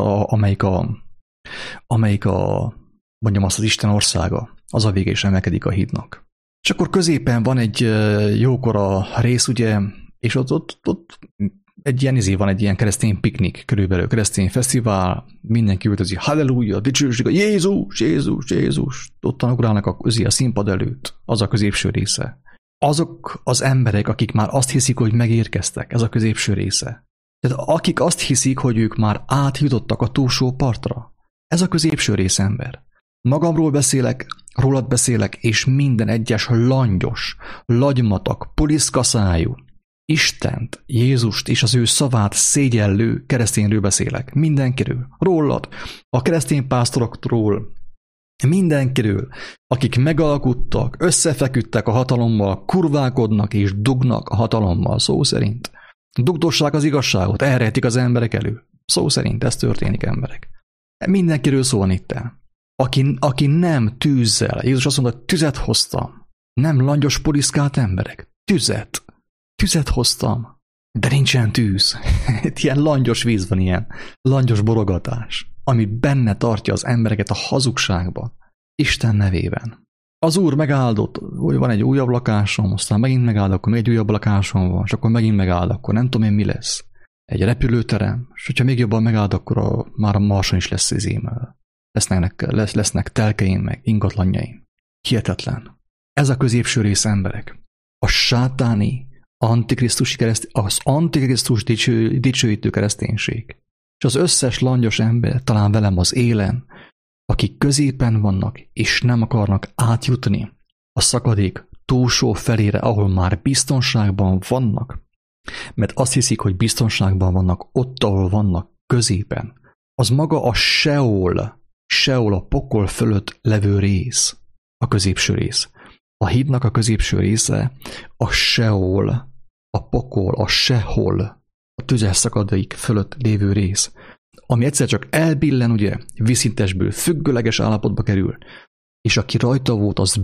amelyik mondjam azt, az Isten országa, az a vége is emelkedik a hídnak. És akkor középen van egy jókora rész, ugye, és ott egy ilyen van, egy ilyen keresztény piknik, körülbelül keresztény fesztivál, mindenki üldözi, halleluja, dicsőség, Jézus, Jézus, Jézus. Ottan ugrálnak a színpad előtt, az a középső része. Azok az emberek, akik már azt hiszik, hogy megérkeztek, ez a középső része. Tehát akik azt hiszik, hogy ők már átjutottak a túlsó partra, ez a középső rész ember. Magamról beszélek, rólad beszélek, és minden egyes langyos, lagymatak, puliszkaszájú, Istent, Jézust és az ő szavát szégyellő keresztényről beszélek. Mindenkiről. Rólad, a keresztény pásztorokról, mindenkiről, akik megalkuttak, összefeküdtek a hatalommal, kurválkodnak és dugnak a hatalommal, szó szerint. Dugdossák az igazságot, elrejtik az emberek elő. Szó szerint ez történik, emberek. Mindenkiről szól itt el. Aki nem tűzzel, Jézus azt mondta, tüzet hoztam. Nem langyos poliszkált emberek. Tüzet hoztam. De nincsen tűz. Ilyen langyos víz van, ilyen langyos borogatás, ami benne tartja az embereket a hazugságba. Isten nevében. Az Úr megáldott, hogy van egy újabb lakásom, aztán megint megáld, akkor még egy újabb lakásom van, és akkor megint megáld, akkor nem tudom én mi lesz. Egy repülőterem, és hogyha még jobban megáld, akkor már a Marson is lesz izémmel. Lesznek telkeim meg ingatlanjaim. Hihetetlen. Ez a középső rész emberek. A sátáni, az antikrisztus dicsőítő kereszténység. És az összes langyos ember, talán velem az élen, akik középen vannak, és nem akarnak átjutni a szakadék túlsó felére, ahol már biztonságban vannak, mert azt hiszik, hogy biztonságban vannak ott, ahol vannak középen. Az maga a Seol, a pokol fölött levő rész, a középső rész. A hídnak a középső része a Seol, a pokol, a Sehol, a tüzes szakadék fölött lévő rész, ami egyszer csak elbillen, ugye, vízszintesből függőleges állapotba kerül, és aki rajta volt, az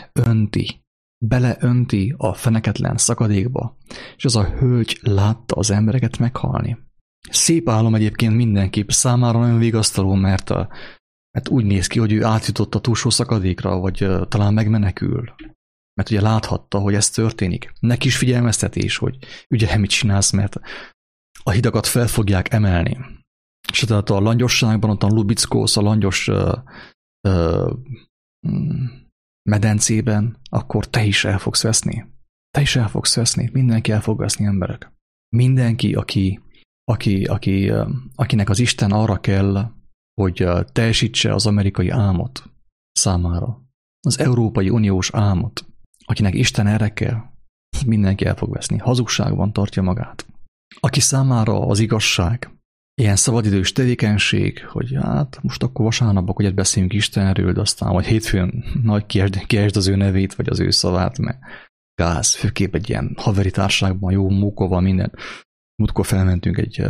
beleönti a feneketlen szakadékba, és az a hölgy látta az embereket meghalni. Szép álom egyébként mindenképp, számára nagyon vigasztaló, mert úgy néz ki, hogy ő átjutott a túlsó szakadékra, vagy talán megmenekül. Mert ugye láthatta, hogy ez történik. Neki is figyelmeztetés, hogy ugye mit csinálsz, mert a hidakat fel fogják emelni. És tehát a langyosságban, ott a Lubickósz, a langyos medencében, akkor te is el fogsz veszni. Mindenki el fog veszni, emberek. Mindenki, akinek az Isten arra kell, hogy teljesítse az amerikai álmot számára, az Európai Uniós álmot, akinek Isten erre kell, mindenki el fog veszni. Hazugságban tartja magát. Aki számára az igazság, ilyen szabadidős tevékenység, hogy hát most akkor vasárnap egyet beszéljünk Istenről, de aztán vagy hétfőn nagy kiesd az ő nevét, vagy az ő szavát, mert gáz, főképp egy ilyen haveri társaságban, jó mókóval minden. Múltkor felmentünk egy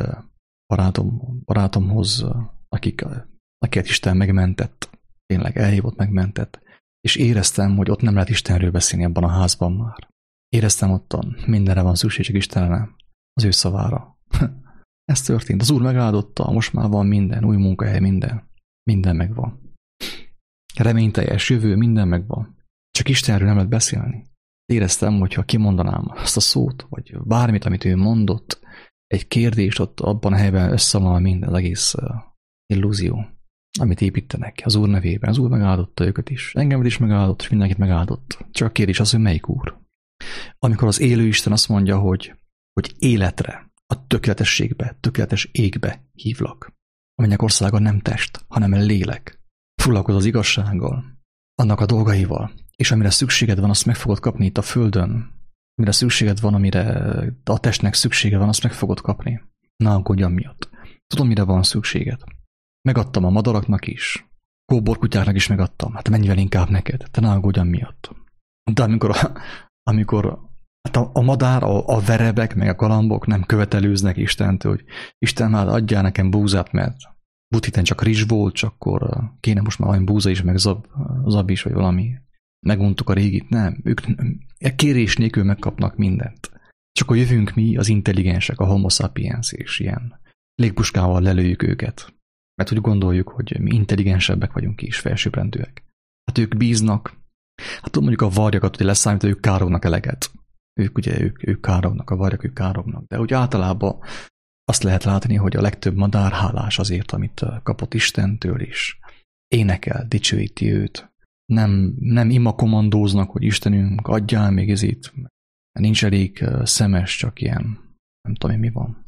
barátomhoz, akiket Isten megmentett, tényleg elhívott, megmentett, és éreztem, hogy ott nem lehet Istenről beszélni abban a házban már. Éreztem ottan, mindenre van szükség, csak Istenre, az ő szavára. Ez történt. Az Úr megáldotta, most már van minden, új munkahely, minden megvan. Reményteljes jövő, minden megvan. Csak Istenről nem lehet beszélni. Éreztem, hogyha kimondanám azt a szót, vagy bármit, amit ő mondott, egy kérdést ott abban a helyben összeomlana minden, az egész illúzió, amit építenek az Úr nevében. Az Úr megáldotta őket is. Engemet is megáldott, és mindenkit megáldott. Csak a kérdés az, hogy melyik Úr. Amikor az élő Isten azt mondja, hogy életre, a tökéletességbe, tökéletes égbe hívlak. A mennyek országa nem test, hanem lélek. Foglalkozz az igazsággal, annak a dolgaival, és amire szükséged van, azt meg fogod kapni itt a földön. Amire szükséged van, amire a testnek szüksége van, azt meg fogod kapni. Ne aggódj amiatt. Tudom, mire van szükséged. Megadtam a madaraknak is, kóborkutyáknak is megadtam, hát mennyivel inkább neked, te ne aggódj amiatt. De amikor hát a madár, a verebek, meg a galambok nem követelőznek Istentől, hogy Isten már adjál nekem búzát, mert butiten csak rizs volt, csak akkor kéne most már valami búza is, meg zab is, vagy valami. Meguntuk a régit, nem. Ők kérés nélkül megkapnak mindent. Csak a jövünk mi, az intelligensek, a homo sapiens, és ilyen légpuskával lelőjük őket. Mert úgy gondoljuk, hogy mi intelligensebbek vagyunk és felsőbbrendűek. Hát ők bíznak. Hát mondjuk a varjakat, hogy leszámít, hogy ők kárognak eleget. Ők kárognak, a varjak, ők kárognak. De úgy általában azt lehet látni, hogy a legtöbb madár hálás azért, amit kapott Istentől is. Énekel, dicsőíti őt. Nem imakomandóznak, hogy Istenünk, adjál még ezért. Nincs elég szemes, csak ilyen, nem tudom én mi van.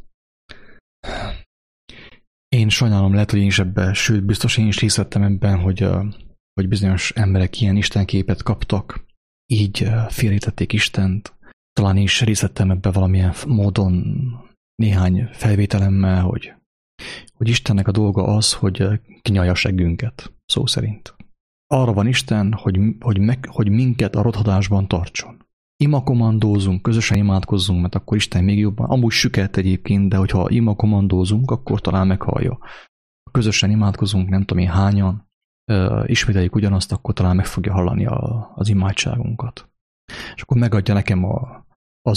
Én sajnálom, lehet, hogy én is ebben, sőt, biztos én is részlettem ebben, hogy bizonyos emberek ilyen istenképet kaptak, így félretették Istent. Talán én is részlettem ebben valamilyen módon néhány felvételemmel, hogy Istennek a dolga az, hogy kinyalja a seggünket, szó szerint. Arra van Isten, hogy minket a rothadásban tartson. Imakomandózunk, közösen imádkozzunk, mert akkor Isten még jobban, amúgy süket egyébként, de hogyha imakomandózunk, akkor talán meghallja. Ha közösen imádkozunk, nem tudom én hányan, ismételjük ugyanazt, akkor talán meg fogja hallani az imádságunkat. És akkor megadja nekem az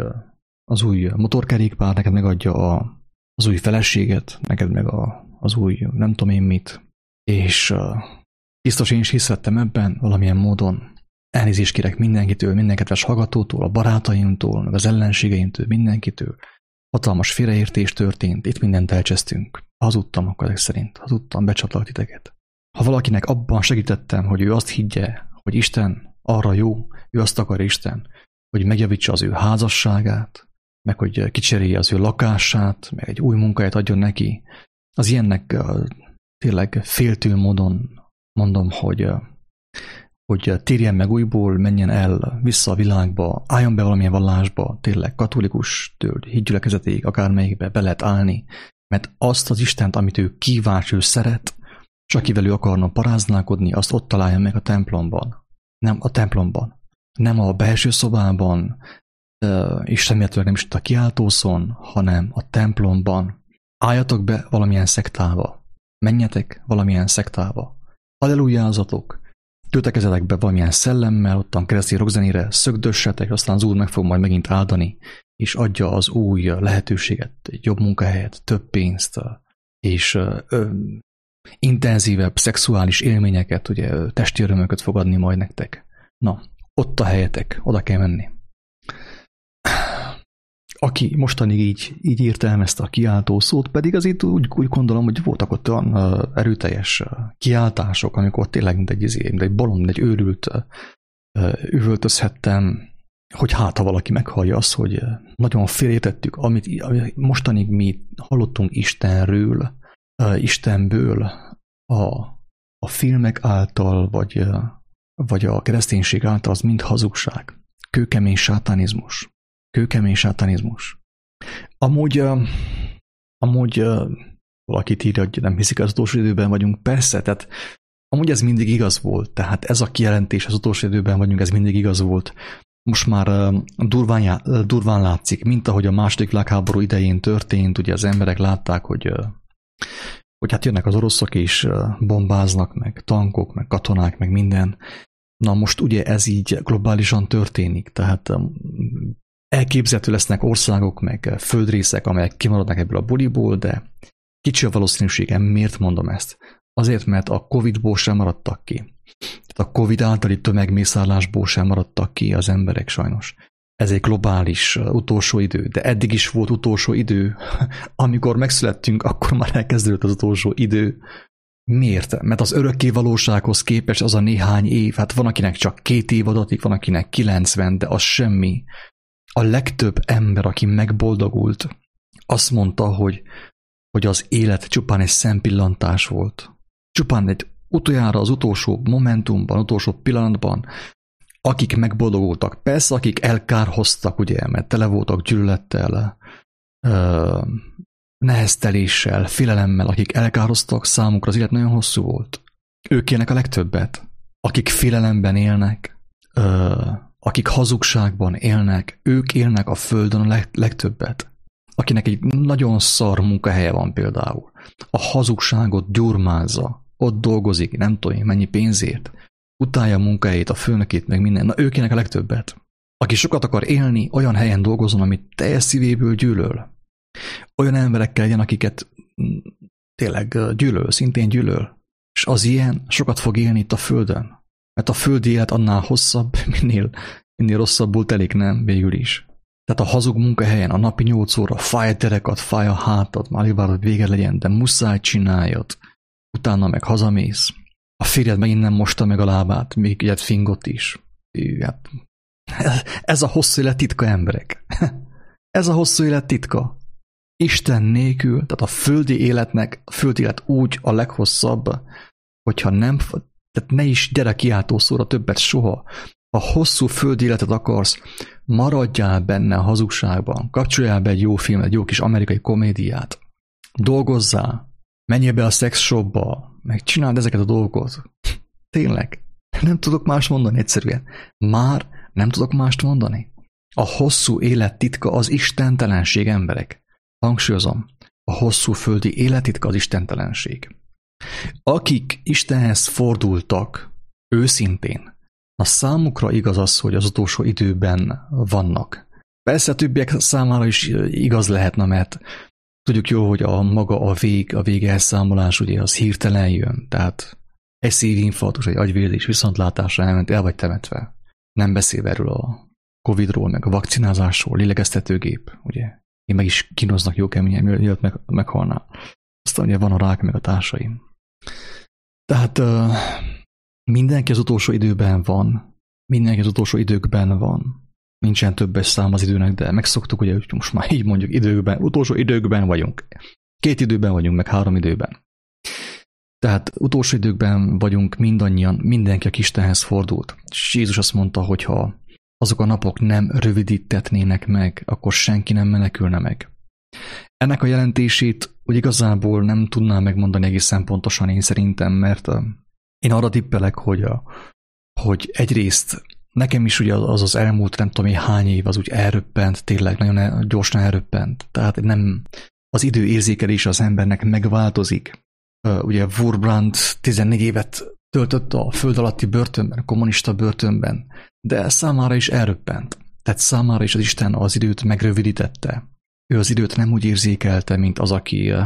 új motorkerékpár, neked megadja az új feleséget, neked meg az új nem tudom én mit, és biztos én is hisz vettem ebben valamilyen módon. Elnézést kérek mindenkitől, minden kedves hallgatótól, a barátaimtól, meg az ellenségeimtől, mindenkitől. Hatalmas félreértés történt, itt mindent elcsesztünk. Hazudtam akkor ezek szerint, becsatlak titeket. Ha valakinek abban segítettem, hogy ő azt higgye, hogy Isten arra jó, ő azt akar Isten, hogy megjavítsa az ő házasságát, meg hogy kicserélje az ő lakását, meg egy új munkáját adjon neki, az ilyennek tényleg féltő módon mondom, hogy térjen meg újból, menjen el vissza a világba, álljon be valamilyen vallásba, tényleg katolikus-től hídgyülekezetig, akármelyikbe be lehet állni, mert azt az Istent, amit ő kíván, ő szeret, és akivel ő akarna paráználkodni, azt ott találja meg a templomban. Nem a templomban. Nem a belső szobában, és remélhetőleg nem is itt a kiáltószon, hanem a templomban. Álljatok be valamilyen szektába. Menjetek valamilyen szektába. Hallelujázatok. Kötekezetek be valamilyen szellemmel, ottan keresztény rockzenére szögdössetek, aztán az Úr meg fog majd megint áldani, és adja az új lehetőséget, egy jobb munkahelyet, több pénzt, és intenzívebb szexuális élményeket, ugye testi örömöket fog adni majd nektek. Na, ott a helyetek, oda kell menni. Aki mostanig így értelmezte a kiáltó szót, pedig azért úgy gondolom, hogy voltak ott olyan erőteljes kiáltások, amikor tényleg mint egy bolond, mint egy őrült üvöltözhettem, hogy hát, ha valaki meghallja azt, hogy nagyon félértettük, amit mostanig mi hallottunk Istenről, Istenből, a filmek által, vagy a kereszténység által, az mind hazugság. Kőkemény sátanizmus. Kőkemény sátanizmus. Amúgy valakit írja, hogy nem hiszik, az utolsó időben vagyunk. Persze, tehát amúgy ez mindig igaz volt. Tehát ez a kijelentés, az utolsó időben vagyunk, ez mindig igaz volt. Most már durván látszik, mint ahogy a második világháború idején történt, ugye az emberek látták, hogy hát jönnek az oroszok és bombáznak, meg tankok, meg katonák, meg minden. Na most ugye ez így globálisan történik, tehát elképzelhető lesznek országok, meg földrészek, amelyek kimaradnak ebből a buliból, de kicsi a valószínűsége. Miért mondom ezt? Azért, mert a Covid-ból sem maradtak ki. Tehát a Covid általi tömegmészárlásból sem maradtak ki az emberek sajnos. Ez egy globális utolsó idő, de eddig is volt utolsó idő. Amikor megszülettünk, akkor már elkezdődött az utolsó idő. Miért? Mert az örökké valósághoz képest az a néhány év, hát van akinek csak 2 év adatik, van akinek 90, de az semmi. A legtöbb ember, aki megboldogult, azt mondta, hogy az élet csupán egy szempillantás volt. Csupán egy utoljára az utolsó momentumban, utolsó pillanatban, akik megboldogultak. Persze, akik elkárhoztak, ugye, mert tele voltak gyűlölettel, nehezteléssel, félelemmel, akik elkárhoztak, számukra az élet nagyon hosszú volt. Ők élnek a legtöbbet. Akik félelemben élnek, akik hazugságban élnek, ők élnek a földön a legtöbbet. Akinek egy nagyon szar munkahelye van például. A hazugságot gyurmázza, ott dolgozik, nem tudom mennyi pénzért, utálja a munkahelyét, a főnökét, meg minden. Na ők élnek a legtöbbet. Aki sokat akar élni, olyan helyen dolgozzon, amit teljes szívéből gyűlöl. Olyan emberekkel legyen, akiket tényleg gyűlöl, szintén gyűlöl. És az ilyen sokat fog élni itt a földön. Mert a földi élet annál hosszabb, minél rosszabbul telik, nem? Végül is. Tehát a hazug munkahelyen a napi 8 óra fáj a derekad, fáj a hátad, már jobbára, hogy vége legyen, de muszáj csináljad. Utána meg hazamész. A férjed megint nem mosta meg a lábát, még ilyet fingott is. Hát, ez a hosszú élet titka, emberek. Ez a hosszú élet titka. Isten nélkül, tehát a földi élet úgy a leghosszabb, hogyha nem, tehát ne is gyere kiáltószóra többet soha. Ha hosszú földi életet akarsz, maradjál benne a hazugságban, kapcsoljál be egy jó filmet, egy jó kis amerikai komédiát, dolgozzál, menjél be a szexshopba, meg csináld ezeket a dolgokat. Tényleg. Nem tudok más mondani egyszerűen. Már nem tudok mást mondani. A hosszú élet titka az istentelenség, emberek. Hangsúlyozom, a hosszú földi élet titka az istentelenség. Akik Istenhez fordultak őszintén, a számukra igaz az, hogy az utolsó időben vannak. Persze a többiek számára is igaz lehetne, mert tudjuk jó, hogy a vége elszámolás ugye az hirtelen jön, tehát egy szívinfarktus, egy agyvérzés viszontlátásra elment, el vagy temetve. Nem beszélve erről a Covid-ról, meg a vakcinázásról, lélegeztetőgép, ugye. Én meg is kínoznak jó keményen, mielőtt meghalnál. Aztán ugye van a rák, meg a társaim. Tehát mindenki az utolsó időben van. Mindenki az utolsó időkben van. Nincsen többes szám az időnek, de megszoktuk, ugye, hogy most már így mondjuk időkben, utolsó időkben vagyunk. 2 időben vagyunk, meg 3 időben. Tehát utolsó időkben vagyunk mindannyian, mindenki, aki Istenhez fordult. És Jézus azt mondta, hogy ha azok a napok nem rövidítetnének meg, akkor senki nem menekülne meg. Ennek a jelentését úgy igazából nem tudnám megmondani egészen pontosan én szerintem, mert én arra tippelek, hogy egyrészt nekem is ugye az elmúlt nem tudom én hány év az úgy elröppent, tényleg nagyon gyorsan elröppent. Tehát nem az idő érzékelése az embernek megváltozik. Ugye Wurmbrand 14 évet töltött a föld alatti börtönben, kommunista börtönben, de számára is elröppent. Tehát számára is az Isten az időt megrövidítette. Ő az időt nem úgy érzékelte, mint az,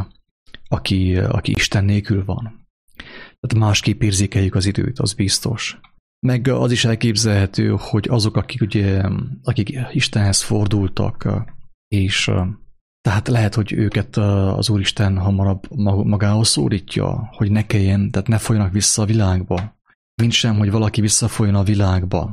aki Isten nélkül van. Tehát másképp érzékeljük az időt, az biztos. Meg az is elképzelhető, hogy azok, akik Istenhez fordultak, és tehát lehet, hogy őket az Úristen hamarabb magához szólítja, hogy ne kelljen, tehát ne folyjanak vissza a világba. Mint sem, hogy valaki visszafolyjon a világba.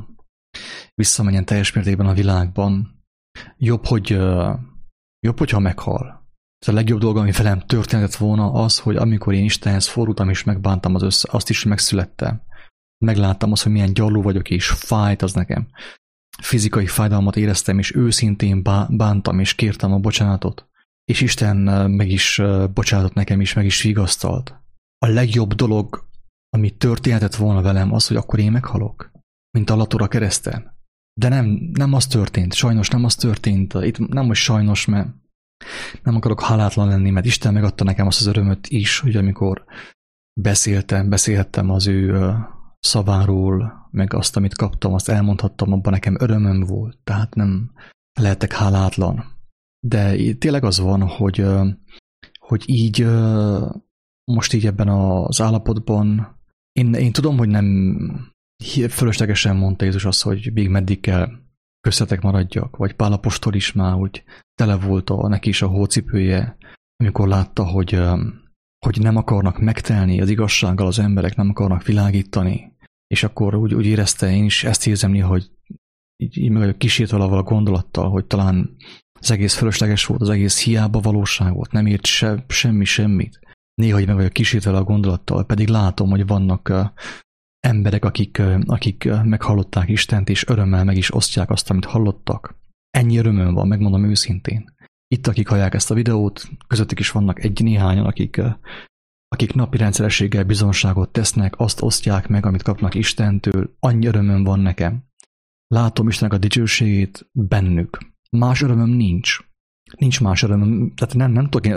visszamenjen teljes mértékben a világban. Jobb, hogyha meghal. Ez a legjobb dolga, ami velem történhetett volna az, hogy amikor én Istenhez fordultam és megbántam azt is, hogy megszülettem. Megláttam azt, hogy milyen gyarló vagyok, és fájt az nekem. Fizikai fájdalmat éreztem, és őszintén bántam, és kértem a bocsánatot. És Isten meg is bocsátott nekem, és meg is vigasztalt. A legjobb dolog, ami történhetett volna velem, az, hogy akkor én meghalok, mint a latora kereszten. De nem az történt, sajnos nem az történt. Itt nem most sajnos, mert nem akarok halátlan lenni, mert Isten megadta nekem azt az örömöt is, hogy amikor beszélhettem az ő szaváról, meg azt, amit kaptam, azt elmondhattam, abban nekem örömöm volt, tehát nem lehetek hálátlan. De tényleg az van, hogy így most így ebben az állapotban én tudom, hogy nem fölöslegesen mondta Jézus azt, hogy még meddig kell köztetek maradjak, vagy Pál apostol is már úgy tele volt neki is a hócipője, amikor látta, hogy nem akarnak megtelni az igazsággal az emberek, nem akarnak világítani, és akkor úgy érezte, én is ezt érzem néha, hogy így meg vagyok kísértve avval a gondolattal, hogy talán az egész fölösleges volt, az egész hiába valóság volt, nem ért semmit. Néha így meg vagyok kísértve a gondolattal, pedig látom, hogy vannak emberek, akik meghallották Istent, és örömmel meg is osztják azt, amit hallottak. Ennyi örömöm van, megmondom őszintén. Itt, akik hallják ezt a videót, közöttük is vannak néhányan, akik napi rendszerességgel bizonságot tesznek, azt osztják meg, amit kapnak Istentől. Annyi örömöm van nekem. Látom Istennek a dicsőségét bennük. Más örömöm nincs. Nincs más örömöm, tehát nem tudok én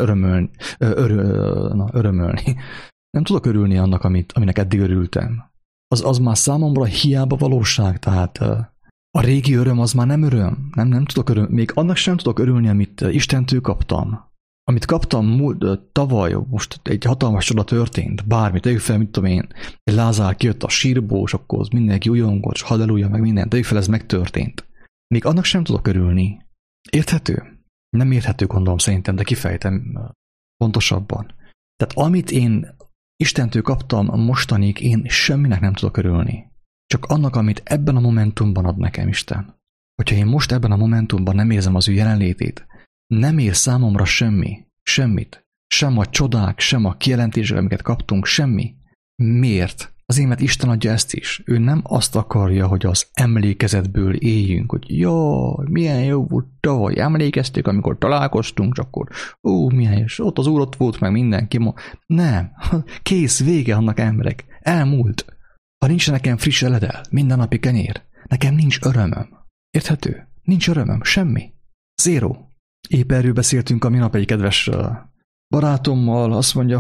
örömölni. Nem tudok örülni annak, aminek eddig örültem. Az már számomra hiába valóság, tehát a régi öröm az már nem öröm. Nem tudok örülni. Még annak sem tudok örülni, amit Istentől kaptam. Amit kaptam tavaly, most egy hatalmas csoda történt, bármit, tegyük fel, mit tudom én, egy Lázár kijött a sírból, és akkor mindenki ujjongott, és halleluja, meg minden, tegyük fel, ez megtörtént. Még annak sem tudok örülni. Érthető? Nem érthető, gondolom szerintem, de kifejtem pontosabban. Tehát amit én Istentől kaptam mostanig, én semminek nem tudok örülni. Csak annak, amit ebben a momentumban ad nekem Isten. Hogyha én most ebben a momentumban nem érzem az ő jelenlétét, nem ér számomra semmit. Sem a csodák, sem a kijelentések, amiket kaptunk, semmi. Miért? Azért, mert Isten adja ezt is. Ő nem azt akarja, hogy az emlékezetből éljünk, hogy jaj, milyen jó volt tavaly, emlékeztük, amikor találkoztunk, csak akkor milyen jó, ott az Úr ott volt, meg mindenki. Nem, kész, vége annak emberek. Elmúlt. Ha nincs nekem friss eledel, mindennapi kenyér, nekem nincs örömöm. Érthető? Nincs örömöm, semmi. Zero. Épp erről beszéltünk a minap egy kedves barátommal, azt mondja,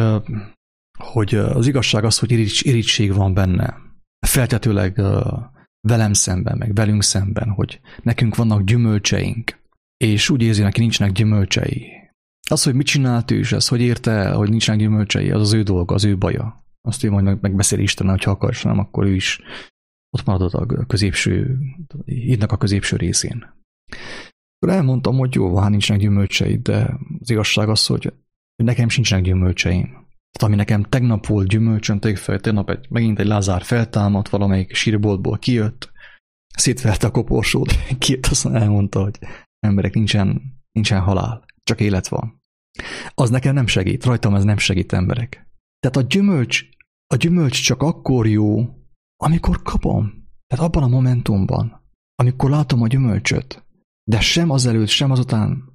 hogy az igazság az, hogy irigység van benne. Feltetőleg velem szemben, meg velünk szemben, hogy nekünk vannak gyümölcseink, és úgy érzi, neki nincsenek gyümölcsei. Az, hogy mit csinált ő, és ez, hogy érte el, hogy nincsenek gyümölcsei, az az ő dolga, az ő baja. Azt ő majd megbeszéli Isten, hogyha akar, és nem, akkor ő is ott maradott a középső, hídnak a középső részén. Akkor elmondtam, hogy jó, hát nincsenek gyümölcsei, de az igazság az, hogy nekem sincsenek gyümölcseim. Tehát ami nekem tegnap volt gyümölcsön, tegnap megint egy Lázár feltámadt, valamelyik sírboltból kijött, szétverte a koporsót, kijött, aztán elmondta, hogy emberek, nincsen halál, csak élet van. Az nekem nem segít, rajtam ez nem segít, emberek. Tehát a gyümölcs csak akkor jó, amikor kapom. Tehát abban a momentumban, amikor látom a gyümölcsöt, de sem azelőtt, sem azután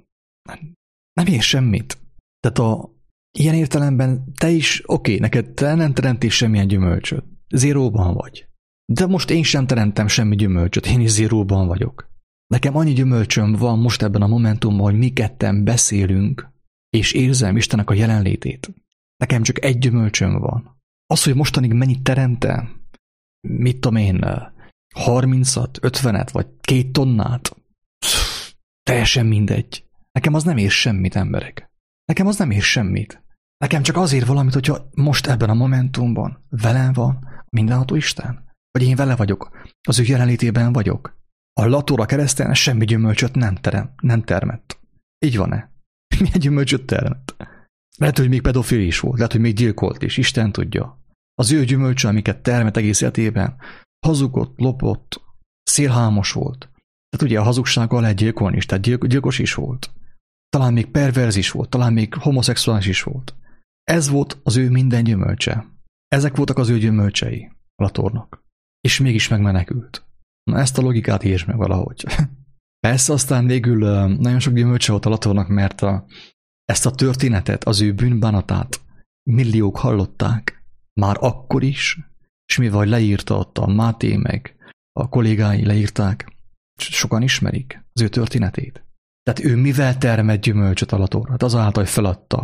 nem ér semmit. Tehát ilyen értelemben te is, neked te nem teremtés semmilyen gyümölcsöt. Zéróban vagy. De most én sem teremtem semmi gyümölcsöt, én is zéróban vagyok. Nekem annyi gyümölcsöm van most ebben a momentumban, hogy mi ketten beszélünk, és érzem Istennek a jelenlétét. Nekem csak egy gyümölcsöm van. Az, hogy mostanig mennyit teremtem, mit tudom én, 30-at, 50-et, vagy 2 tonnát, teljesen mindegy. Nekem az nem ér semmit, emberek. Nekem az nem ér semmit. Nekem csak azért valamit, hogyha most ebben a momentumban velem van mindenható Isten. Vagy én vele vagyok, az ő jelenlétében vagyok. A latóra kereszten semmi gyümölcsöt nem termett. Így van-e? Milyen gyümölcsöt termett? Lehet, hogy még pedofil is volt, lehet, hogy még gyilkolt is, Isten tudja. Az ő gyümölcsö, amiket termett egész életében, hazugott, lopott, szélhámos volt. Tehát ugye a hazugsággal lehet gyilkolni is, tehát gyilkos is volt. Talán még perverz is volt, talán még homoszexuális is volt. Ez volt az ő minden gyümölcse. Ezek voltak az ő gyümölcsei Latornak. És mégis megmenekült. Na ezt a logikát értsd meg valahogy. Persze aztán végül nagyon sok gyümölcse volt a Latornak, mert ezt a történetet, az ő bűnbánatát milliók hallották. Már akkor is, és mivel leírta ott a Máté, meg a kollégái leírták, sokan ismerik az ő történetét. Tehát ő mivel termett gyümölcsöt a Lator? Hát azáltal, hogy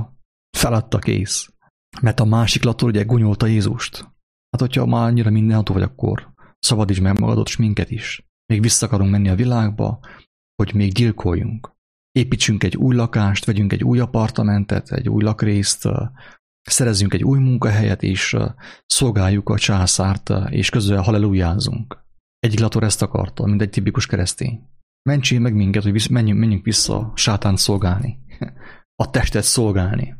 feladta kész. Mert a másik Lator ugye gunyolta Jézust. Hát hogyha már annyira mindenható vagy, akkor szabadíts meg magadot, és minket is. Még vissza akarunk menni a világba, hogy még gyilkoljunk. Építsünk egy új lakást, vegyünk egy új apartamentet, egy új lakrészt, szerezzünk egy új munkahelyet, és szolgáljuk a császárt, és közben hallelujázunk. Egyik Lator ezt akarta, mint egy tipikus keresztény. Mentsél meg minket, hogy menjünk vissza sátánt szolgálni. A testet szolgálni.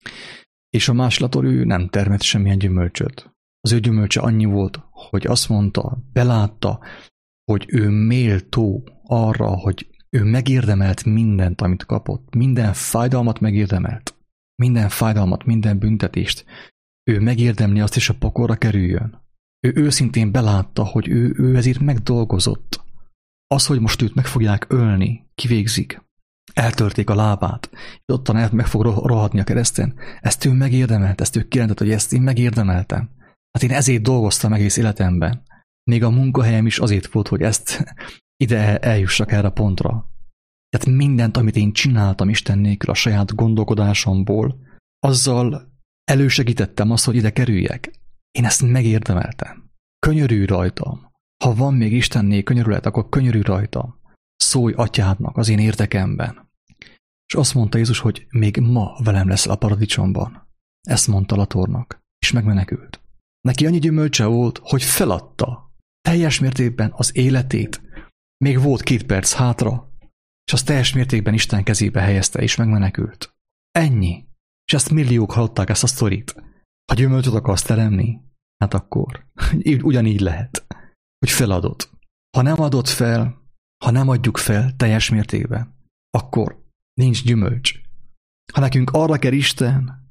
És a más Lator, ő nem termett semmilyen gyümölcsöt. Az ő gyümölcse annyi volt, hogy azt mondta, belátta, hogy ő méltó arra, hogy ő megérdemelt mindent, amit kapott. Minden fájdalmat megérdemelt. Minden fájdalmat, minden büntetést. Ő megérdemli azt is, a pokolra kerüljön. Ő őszintén belátta, hogy ő ezért megdolgozott. Az, hogy most őt meg fogják ölni, kivégzik. Eltörték a lábát, és ottan meg fog rohadni a kereszten. Ezt ő megérdemelt, ezt ő kijelentett, hogy ezt én megérdemeltem. Hát én ezért dolgoztam egész életemben. Még a munkahelyem is azért volt, hogy ezt ide eljussak erre a pontra. Tehát mindent, amit én csináltam Isten nélkül a saját gondolkodásomból, azzal elősegítettem azt, hogy ide kerüljek. Én ezt megérdemeltem. Könyörülj rajtam. Ha van még Istennél könyörület, akkor könyörülj rajtam. Szólj atyádnak az én érdekemben. És azt mondta Jézus, hogy még ma velem leszel a paradicsomban. Ezt mondta Latornak, és megmenekült. Neki annyi gyümölcse volt, hogy feladta teljes mértékben az életét. Még volt 2 perc hátra, és azt teljes mértékben Isten kezébe helyezte, és megmenekült. Ennyi. És ezt milliók hallották, ezt a sztorit. Ha gyümölcsöt akarsz teremni, hát akkor ugyanígy lehet, hogy feladod. Ha nem adod fel, ha nem adjuk fel teljes mértékben, akkor nincs gyümölcs. Ha nekünk arra kell Isten,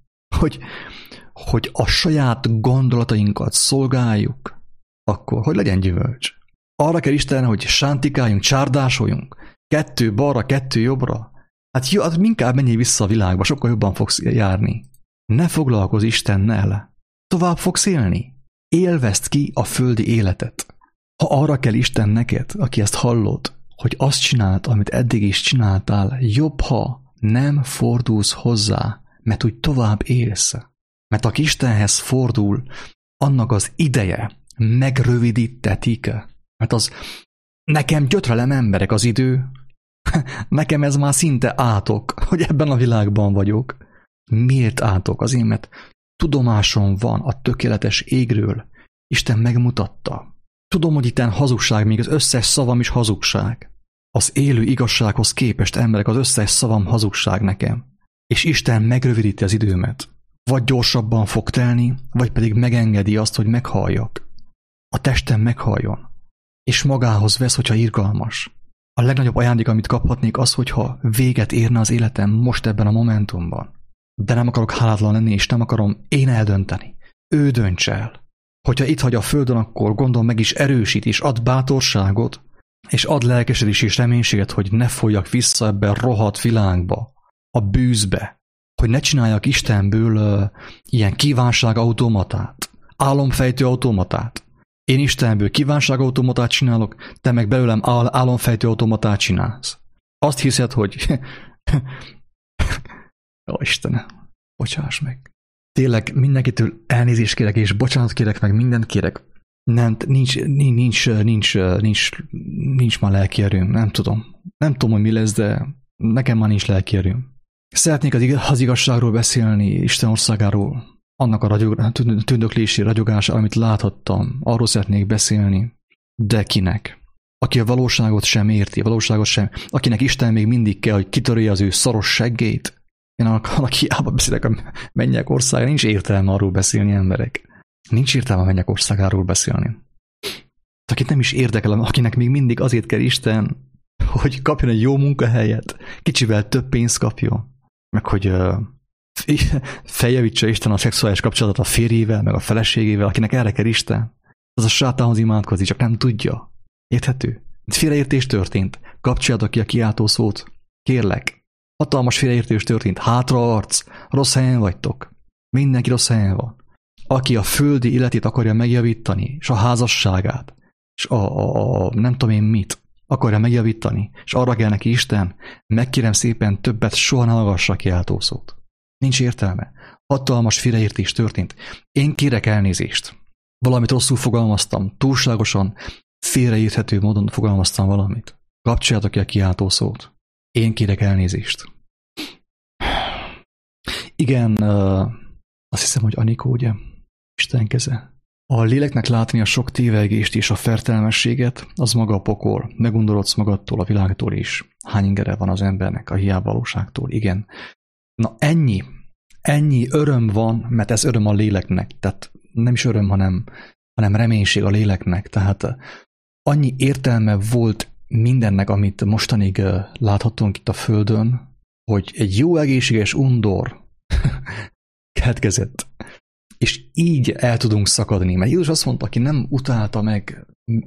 hogy a saját gondolatainkat szolgáljuk, akkor hogy legyen gyümölcs? Arra kell Isten, hogy sántikáljunk, csárdásoljunk, 2 balra, 2 jobbra. Hát jó, hát inkább menjél vissza a világba, sokkal jobban fogsz járni. Ne foglalkozz Istennel. Tovább fogsz élni. Élvezd ki a földi életet. Ha arra kell Isten neked, aki ezt hallod, hogy azt csináld, amit eddig is csináltál, jobb, ha nem fordulsz hozzá, mert úgy tovább élsz. Mert aki Istenhez fordul, annak az ideje megrövidítetik. Mert az nekem gyötrelem emberek az idő, nekem ez már szinte átok, hogy ebben a világban vagyok. Miért átok? Azért, mert tudomásom van a tökéletes égről. Isten megmutatta. Tudom, hogy itten hazugság, még az összes szavam is hazugság. Az élő igazsághoz képest, emberek, az összes szavam hazugság nekem. És Isten megrövidíti az időmet. Vagy gyorsabban fog telni, vagy pedig megengedi azt, hogy meghalljak. A testem meghalljon. És magához vesz, hogyha irgalmas. A legnagyobb ajándék, amit kaphatnék, az, hogyha véget érne az életem most ebben a momentumban. De nem akarok hálátlan lenni, és nem akarom én eldönteni. Ő dönts el. Hogyha itt hagy a földön, akkor gondolom meg is erősít, és ad bátorságot, és ad lelkesedés és reménységet, hogy ne folyjak vissza ebbe a rohadt világba, a bűzbe, hogy ne csináljak Istenből ilyen kívánságautomatát, álomfejtő automatát. Én Istenből kívánságautomatát csinálok, te meg belőlem álomfejtő automatát csinálsz. Azt hiszed, hogy... Ó, Istenem, bocsáss meg. Tényleg mindenkitől elnézést kérek, és bocsánat kérek, meg mindent kérek. Nem, nincs már lelki erőm, nem tudom. Nem tudom, hogy mi lesz, de nekem már nincs lelki erőm. Szeretnék az igazságról beszélni, Isten országáról, annak a tündöklési ragyogása, amit láthattam, arról szeretnék beszélni, de kinek? Aki a valóságot sem érti, akinek Isten még mindig kell, hogy kitörje az ő szaros seggét. Én annak hiába beszélek a mennyek országáról, nincs értelme arról beszélni, emberek. Nincs értelme a mennyek országáról beszélni. Akit nem is érdekel, akinek még mindig azért kell Isten, hogy kapjon egy jó munkahelyet, kicsivel több pénzt kapjon, meg hogy feljavítsa Isten a szexuális kapcsolatot a férjével, meg a feleségével, akinek erre kell Isten. Az a sátánhoz imádkozik, csak nem tudja. Érthető? Félreértés történt. Kapcsoljátok ki a kiáltó szót. Kérlek. Hatalmas félreértés történt. Hátraarc. Rossz helyen vagytok. Mindenki rossz helyen van. Aki a földi életét akarja megjavítani, és a házasságát, és a nem tudom én mit akarja megjavítani, és arra kell neki Isten, megkérem szépen többet soha ne hallgassa a kiáltó szót. Nincs értelme. Hatalmas félreértés történt. Én kérek elnézést. Valamit rosszul fogalmaztam, túlságosan félreérthető módon fogalmaztam valamit. Kapcsoljátok ki a kiáltó szót. Én kérek elnézést. Igen, azt hiszem, hogy Anikó, ugye? Isten keze. A léleknek látni a sok tévegést és a fertelmességet, az maga a pokol. Ne gondolodsz magadtól, a világtól is. Hány ingere van az embernek a hiávalóságtól? Igen. Na ennyi öröm van, mert ez öröm a léleknek. Tehát nem is öröm, hanem reménység a léleknek. Tehát annyi értelme volt mindennek, amit mostanig láthatunk itt a Földön, hogy egy jó egészséges undor keletkezett. És így el tudunk szakadni. Mert Jézus azt mondta, aki nem utálta meg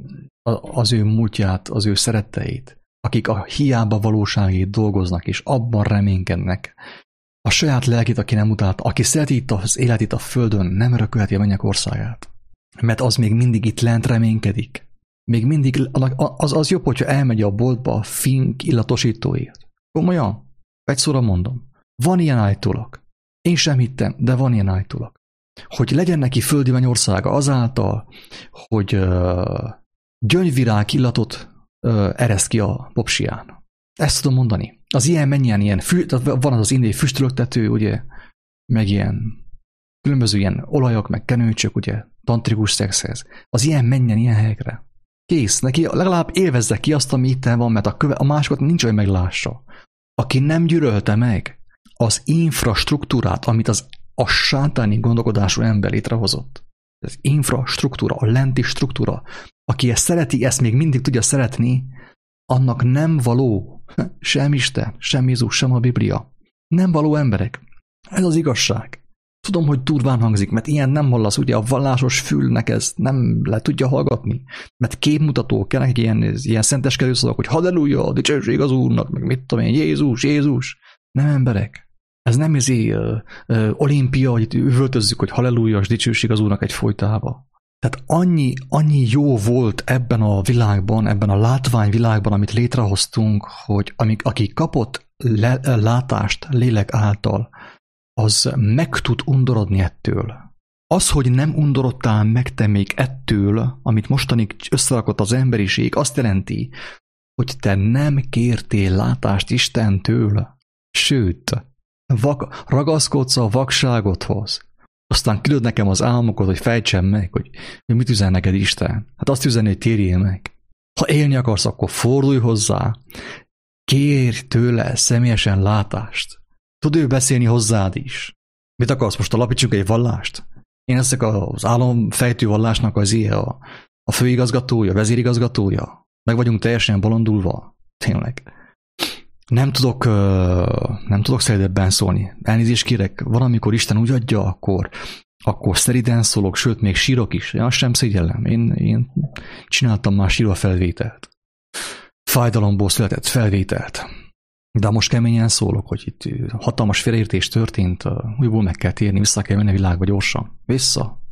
az ő múltját, az ő szeretteit, akik a hiába valóságét dolgoznak, és abban reménykednek, a saját lelkét, aki nem utálta, aki szereti itt az életét a Földön, nem örökölheti a mennyek országát. Mert az még mindig itt lent reménykedik. Még mindig, az jobb, hogyha elmegy a boltba a fink illatosítóért. Komolyan? Egy szóra mondom. Van ilyen állítólag. Én sem hittem, de van ilyen állítólag. Hogy legyen neki földi mennyországa azáltal, hogy gyöngyvirág illatot ereszt ki a popsián. Ezt tudom mondani. Az ilyen mennyien, van az indiai füstölöktető, ugye, meg ilyen különböző ilyen olajok, meg kenőcsök, ugye, tantrikus szexhez. Az ilyen menjen ilyen helyekre. Kész, neki legalább élvezze ki azt, ami itten van, mert a másokat nincs, hogy meglássa. Aki nem gyűlölte meg az infrastruktúrát, amit a sátáni gondolkodású ember létrehozott. Az infrastruktúra, a lenti struktúra. Aki ezt szereti, ezt még mindig tudja szeretni, annak nem való sem Isten, sem Jézus, sem a Biblia. Nem való emberek. Ez az igazság. Tudom, hogy durván hangzik, mert ilyen nem hallasz, ugye a vallásos fülnek ez nem le tudja hallgatni. Mert képmutató, kellnek ilyen szenteskedő szavak, hogy halleluja, dicsőség az Úrnak, meg mit tudom én, Jézus, Jézus. Nem emberek. Ez nem olimpia, hogy itt üvöltözzük, hogy halleluja, és dicsőség az Úrnak egyfolytában. Tehát annyi jó volt ebben a világban, ebben a látványvilágban, amit létrehoztunk, hogy aki kapott látást lélek által, az meg tud undorodni ettől. Az, hogy nem undorodtál meg te még ettől, amit mostanig összerakott az emberiség, azt jelenti, hogy te nem kértél látást Istentől. Sőt, ragaszkodsz a vakságodhoz. Aztán küldöd nekem az álmokat, hogy fejtsem meg, hogy mit üzen neked Isten. Hát azt üzeni, hogy térjél meg. Ha élni akarsz, akkor fordulj hozzá. Kérj tőle személyesen látást. Tud ő beszélni hozzád is. Mit akarsz, most alapítsunk egy vallást? Én leszek az álomfejtő vallásnak a főigazgatója, vezérigazgatója. Meg vagyunk teljesen bolondulva. Tényleg. Nem tudok szeridebben szólni. Elnézést kérek, valamikor Isten úgy adja, akkor szeriden szólok, sőt, még sírok is. Én azt sem szégyellem. Én csináltam már sírva felvételt. Fájdalomból született felvételt. De most keményen szólok, hogy itt hatalmas félreértés történt, újból meg kell térni, vissza kell menni a világba gyorsan. Vissza.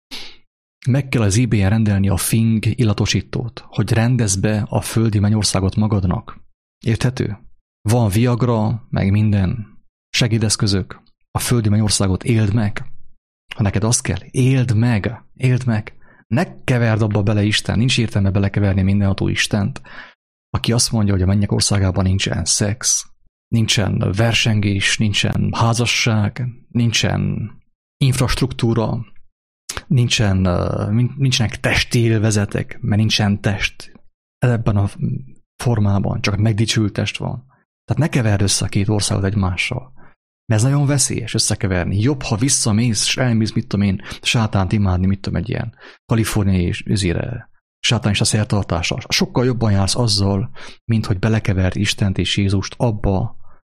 Meg kell az eBay-en rendelni a fing illatosítót, hogy rendezd be a földi mennyországot magadnak. Érthető? Van Viagra, meg minden segédeszközök. A földi mennyországot éld meg. Ha neked az kell, éld meg. Ne keverd abba bele Isten, nincs értelme belekeverni mindenható Istent, aki azt mondja, hogy a mennyek országában nincsen szex, nincsen versengés, nincsen házasság, nincsen infrastruktúra, nincsenek testélvezetek, mert nincsen test. Ebben a formában csak megdicsült test van. Tehát ne keverd össze a két országot egymással. Mert ez nagyon veszélyes összekeverni. Jobb, ha visszamész, és elmész, mit tudom én, sátánt imádni, mit tudom, egy ilyen kaliforniai és üzére sátánista szertartással. Sokkal jobban jársz azzal, mint hogy belekeverd Istent és Jézust abba,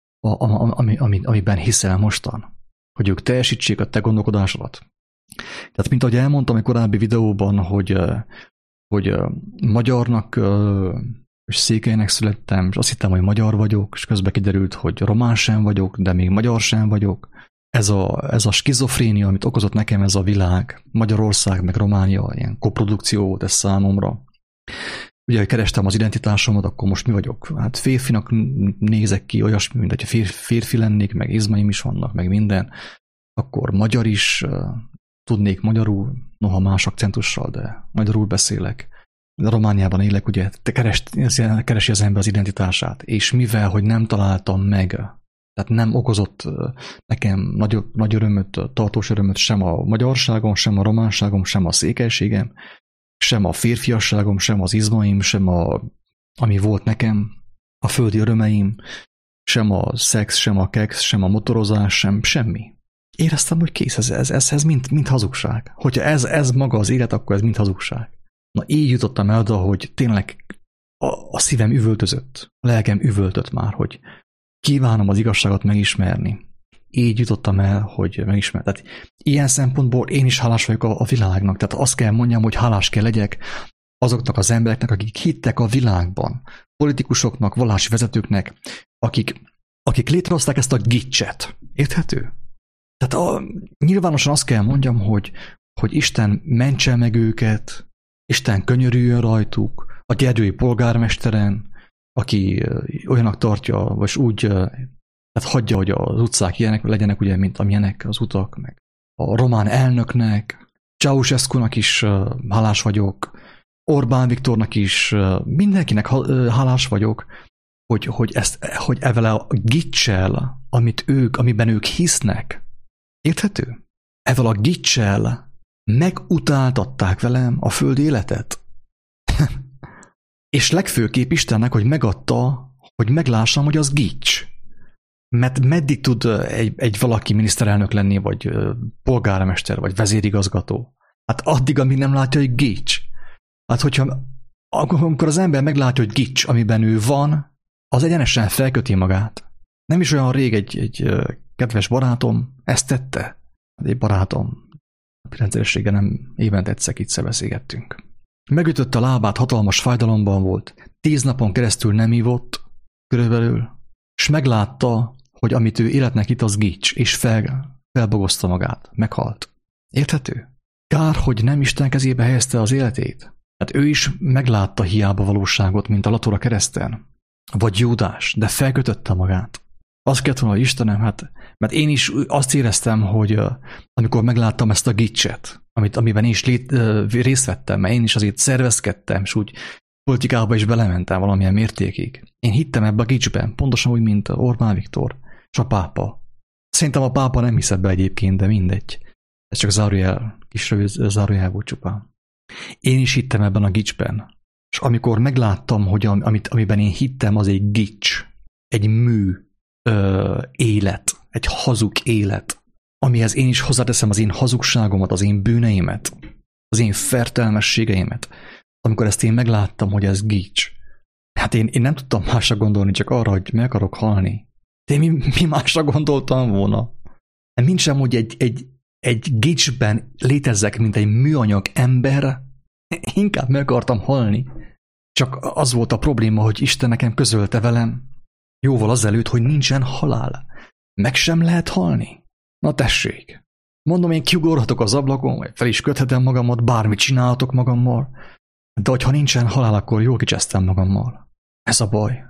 amiben hiszel mostan. Hogy ők teljesítsék a te gondolkodásodat. Tehát, mint ahogy elmondtam egy korábbi videóban, hogy magyarnak és székelynek születtem, és azt hittem, hogy magyar vagyok, és közben kiderült, hogy román sem vagyok, de még magyar sem vagyok. Ez a skizofrénia, amit okozott nekem ez a világ, Magyarország meg Románia, ilyen koprodukció volt ez számomra. Ugye, hogy kerestem az identitásomat, akkor most mi vagyok? Hát férfinak nézek ki, olyasmi, mint hogy férfi lennék, meg izmaim is vannak, meg minden. Akkor magyar is, tudnék magyarul, noha más akcentussal, de magyarul beszélek. De Romániában élek, ugye, keresi az ember az identitását, és mivel, hogy nem találtam meg, tehát nem okozott nekem nagy örömöt, tartós örömöt sem a magyarságom, sem a románságom, sem a székelységem, sem a férfiasságom, sem az izmaim, sem ami volt nekem, a földi örömeim, sem a szex, sem a keksz, sem a motorozás, sem semmi. Éreztem, hogy kész, ez mind hazugság. Hogyha ez maga az élet, akkor ez mind hazugság. Na így jutottam el oda, hogy tényleg a szívem üvöltözött, a lelkem üvöltött már, hogy kívánom az igazságot megismerni. Így jutottam el, hogy megismerni. Tehát ilyen szempontból én is hálás vagyok a világnak. Tehát azt kell mondjam, hogy hálás kell legyek azoknak az embereknek, akik hittek a világban. Politikusoknak, vallási vezetőknek, akik létrehozták ezt a gicset. Érthető? Tehát nyilvánosan azt kell mondjam, hogy Isten mentse meg őket, Isten könyörüljön rajtuk, a gyergyói polgármesteren, aki olyanak tartja, vagy úgy tehát hagyja, hogy az utcák ilyenek legyenek, ugye, mint amilyenek az utak, meg a román elnöknek, Ceausescu-nak is hálás vagyok, Orbán Viktornak is, mindenkinek hálás vagyok, hogy ezzel a gicsel, amiben ők hisznek, érthető? Ezzel a gicsel megutáltatták velem a földi életet. És legfőképp Istennek, hogy megadta, hogy meglássam, hogy az gics. Mert meddig tud egy valaki miniszterelnök lenni, vagy polgármester, vagy vezérigazgató? Hát addig, amíg nem látja, hogy gics. Hát amikor az ember meglátja, hogy gics, amiben ő van, az egyenesen felköti magát. Nem is olyan rég egy kedves barátom ezt tette. Egy barátom, rendszerességgel nem évente egyszer beszélgettünk. Megütötte a lábát, hatalmas fájdalomban volt, 10 napon keresztül nem ívott, körülbelül, és meglátta, hogy amit ő életnek itt, az gics, és felbogozta magát, meghalt. Érthető? Kár, hogy nem Isten kezébe helyezte az életét. Hát ő is meglátta hiába valóságot, mint a latora kereszten, vagy Júdás, de felkötötte magát. Azt kellett volna, hogy Istenem, mert én is azt éreztem, hogy amikor megláttam ezt a gicset, amiben én is részt vettem, mert én is azért szervezkedtem, és úgy politikába is belementem valamilyen mértékig. Én hittem ebbe a gicsben, pontosan úgy, mint Orbán Viktor és a pápa. Szerintem a pápa nem hisz ebbe egyébként, de mindegy. Ez csak kis rövid zárójel volt csupán. Én is hittem ebben a gicsben. És amikor megláttam, hogy amiben én hittem, az egy gics, egy mű élet, egy hazug élet, amihez én is hozzáteszem az én hazugságomat, az én bűneimet, az én fertelmességeimet. Amikor ezt én megláttam, hogy ez gics, hát én nem tudtam másra gondolni, csak arra, hogy meg akarok halni. De mi másra gondoltam volna? Mint sem, hogy egy gicsben létezzek, mint egy műanyag ember, inkább meg akartam halni. Csak az volt a probléma, hogy Isten nekem közölte velem, jóval azelőtt, hogy nincsen halál. Meg sem lehet halni. Na tessék. Mondom, én kiugorhatok az ablakon, vagy fel is köthetem magamat, bármit csinálhatok magammal, de hogyha nincsen halál, akkor jól kicsesztem magammal. Ez a baj.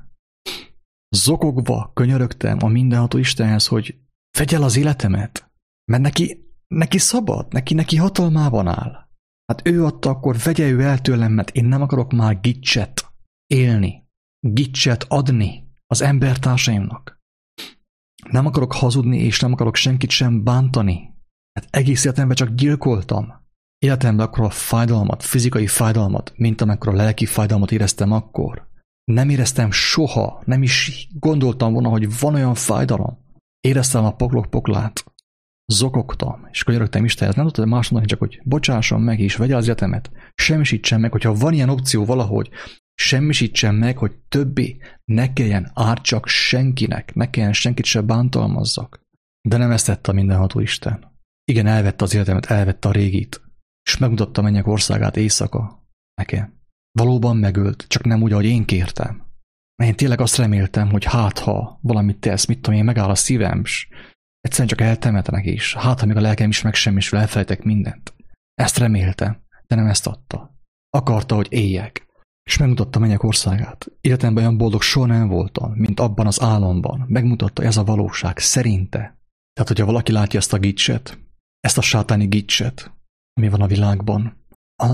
Zokogva könyörögtem a mindenható Istenhez, hogy vegye el az életemet, mert neki szabad, neki hatalmában áll. Hát ő adta, akkor vegye ő el tőlem, mert én nem akarok már gicset élni, gicset adni az embertársaimnak. Nem akarok hazudni, és nem akarok senkit sem bántani. Hát egész életemben csak gyilkoltam. Életemben akkor a fájdalmat, fizikai fájdalmat, mint amikor a lelki fájdalmat éreztem akkor. Nem éreztem soha, nem is gondoltam volna, hogy van olyan fájdalom. Éreztem a poklok poklát. zokogtam, és könyörögtem Istenhez, nem tudtam más mondani, csak hogy bocsásson meg, és vegye az életemet, semmisítsen meg, hogyha van ilyen opció valahogy, semmisítsen meg, hogy többé ne kelljen ártsak senkinek, ne kelljen senkit se bántalmazzak. De nem ezt tette a mindenható Isten. Igen, elvette az életemet, elvette a régit, és megmutatta a mennyek országát éjszaka nekem. Valóban megölt, csak nem úgy, ahogy én kértem. Mert én tényleg azt reméltem, hogy hát ha valamit tesz, mit tudom én, megáll a szívem, és egyszerűen csak eltemetnek is. Hát ha még a lelkem is megsemmisül, elfelejtek mindent. Ezt reméltem, de nem ezt adta. Akarta, hogy éljek. És megmutatta a mennyek országát. Életemben olyan boldog soha nem voltam, mint abban az álomban. Megmutatta, ez a valóság, szerinte. Tehát, hogyha valaki látja ezt a gicset, ezt a sátáni gicset, ami van a világban,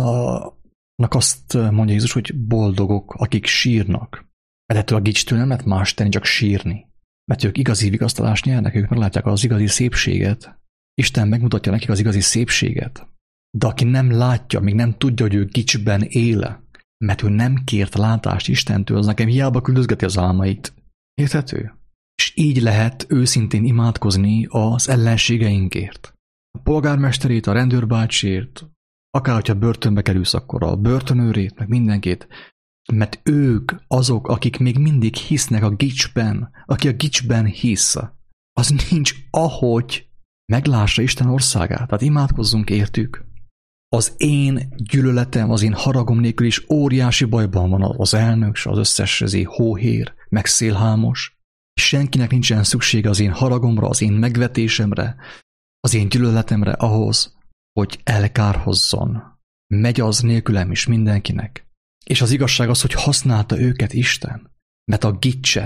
annak azt mondja Jézus, hogy boldogok, akik sírnak. Mert ettől a gicstől nem lehet más tenni, csak sírni. Mert ők igazi vigasztalást nyernek, ők meglátják az igazi szépséget. Isten megmutatja nekik az igazi szépséget. De aki nem látja, még nem tudja, hogy ő gicsben él, mert ő nem kért látást Istentől, az nekem hiába küldözgeti az álmait. Érthető? És így lehet őszintén imádkozni az ellenségeinkért. A polgármesterét, a rendőrbácsért, akár hogyha börtönbe kerülsz, akkor a börtönőrét, meg mindenkit, mert ők azok, akik még mindig hisznek a gicsben. Aki a gicsben hisz, az nincs ahogy meglássa Isten országát. Tehát imádkozzunk értük. Az én gyűlöletem, az én haragom nélkül is óriási bajban van az elnök, az összes hóhér, meg szélhámos. Senkinek nincsen szüksége az én haragomra, az én megvetésemre, az én gyűlöletemre ahhoz, hogy elkárhozzon. Megy az nélkülem is mindenkinek. És az igazság az, hogy használta őket Isten, mert a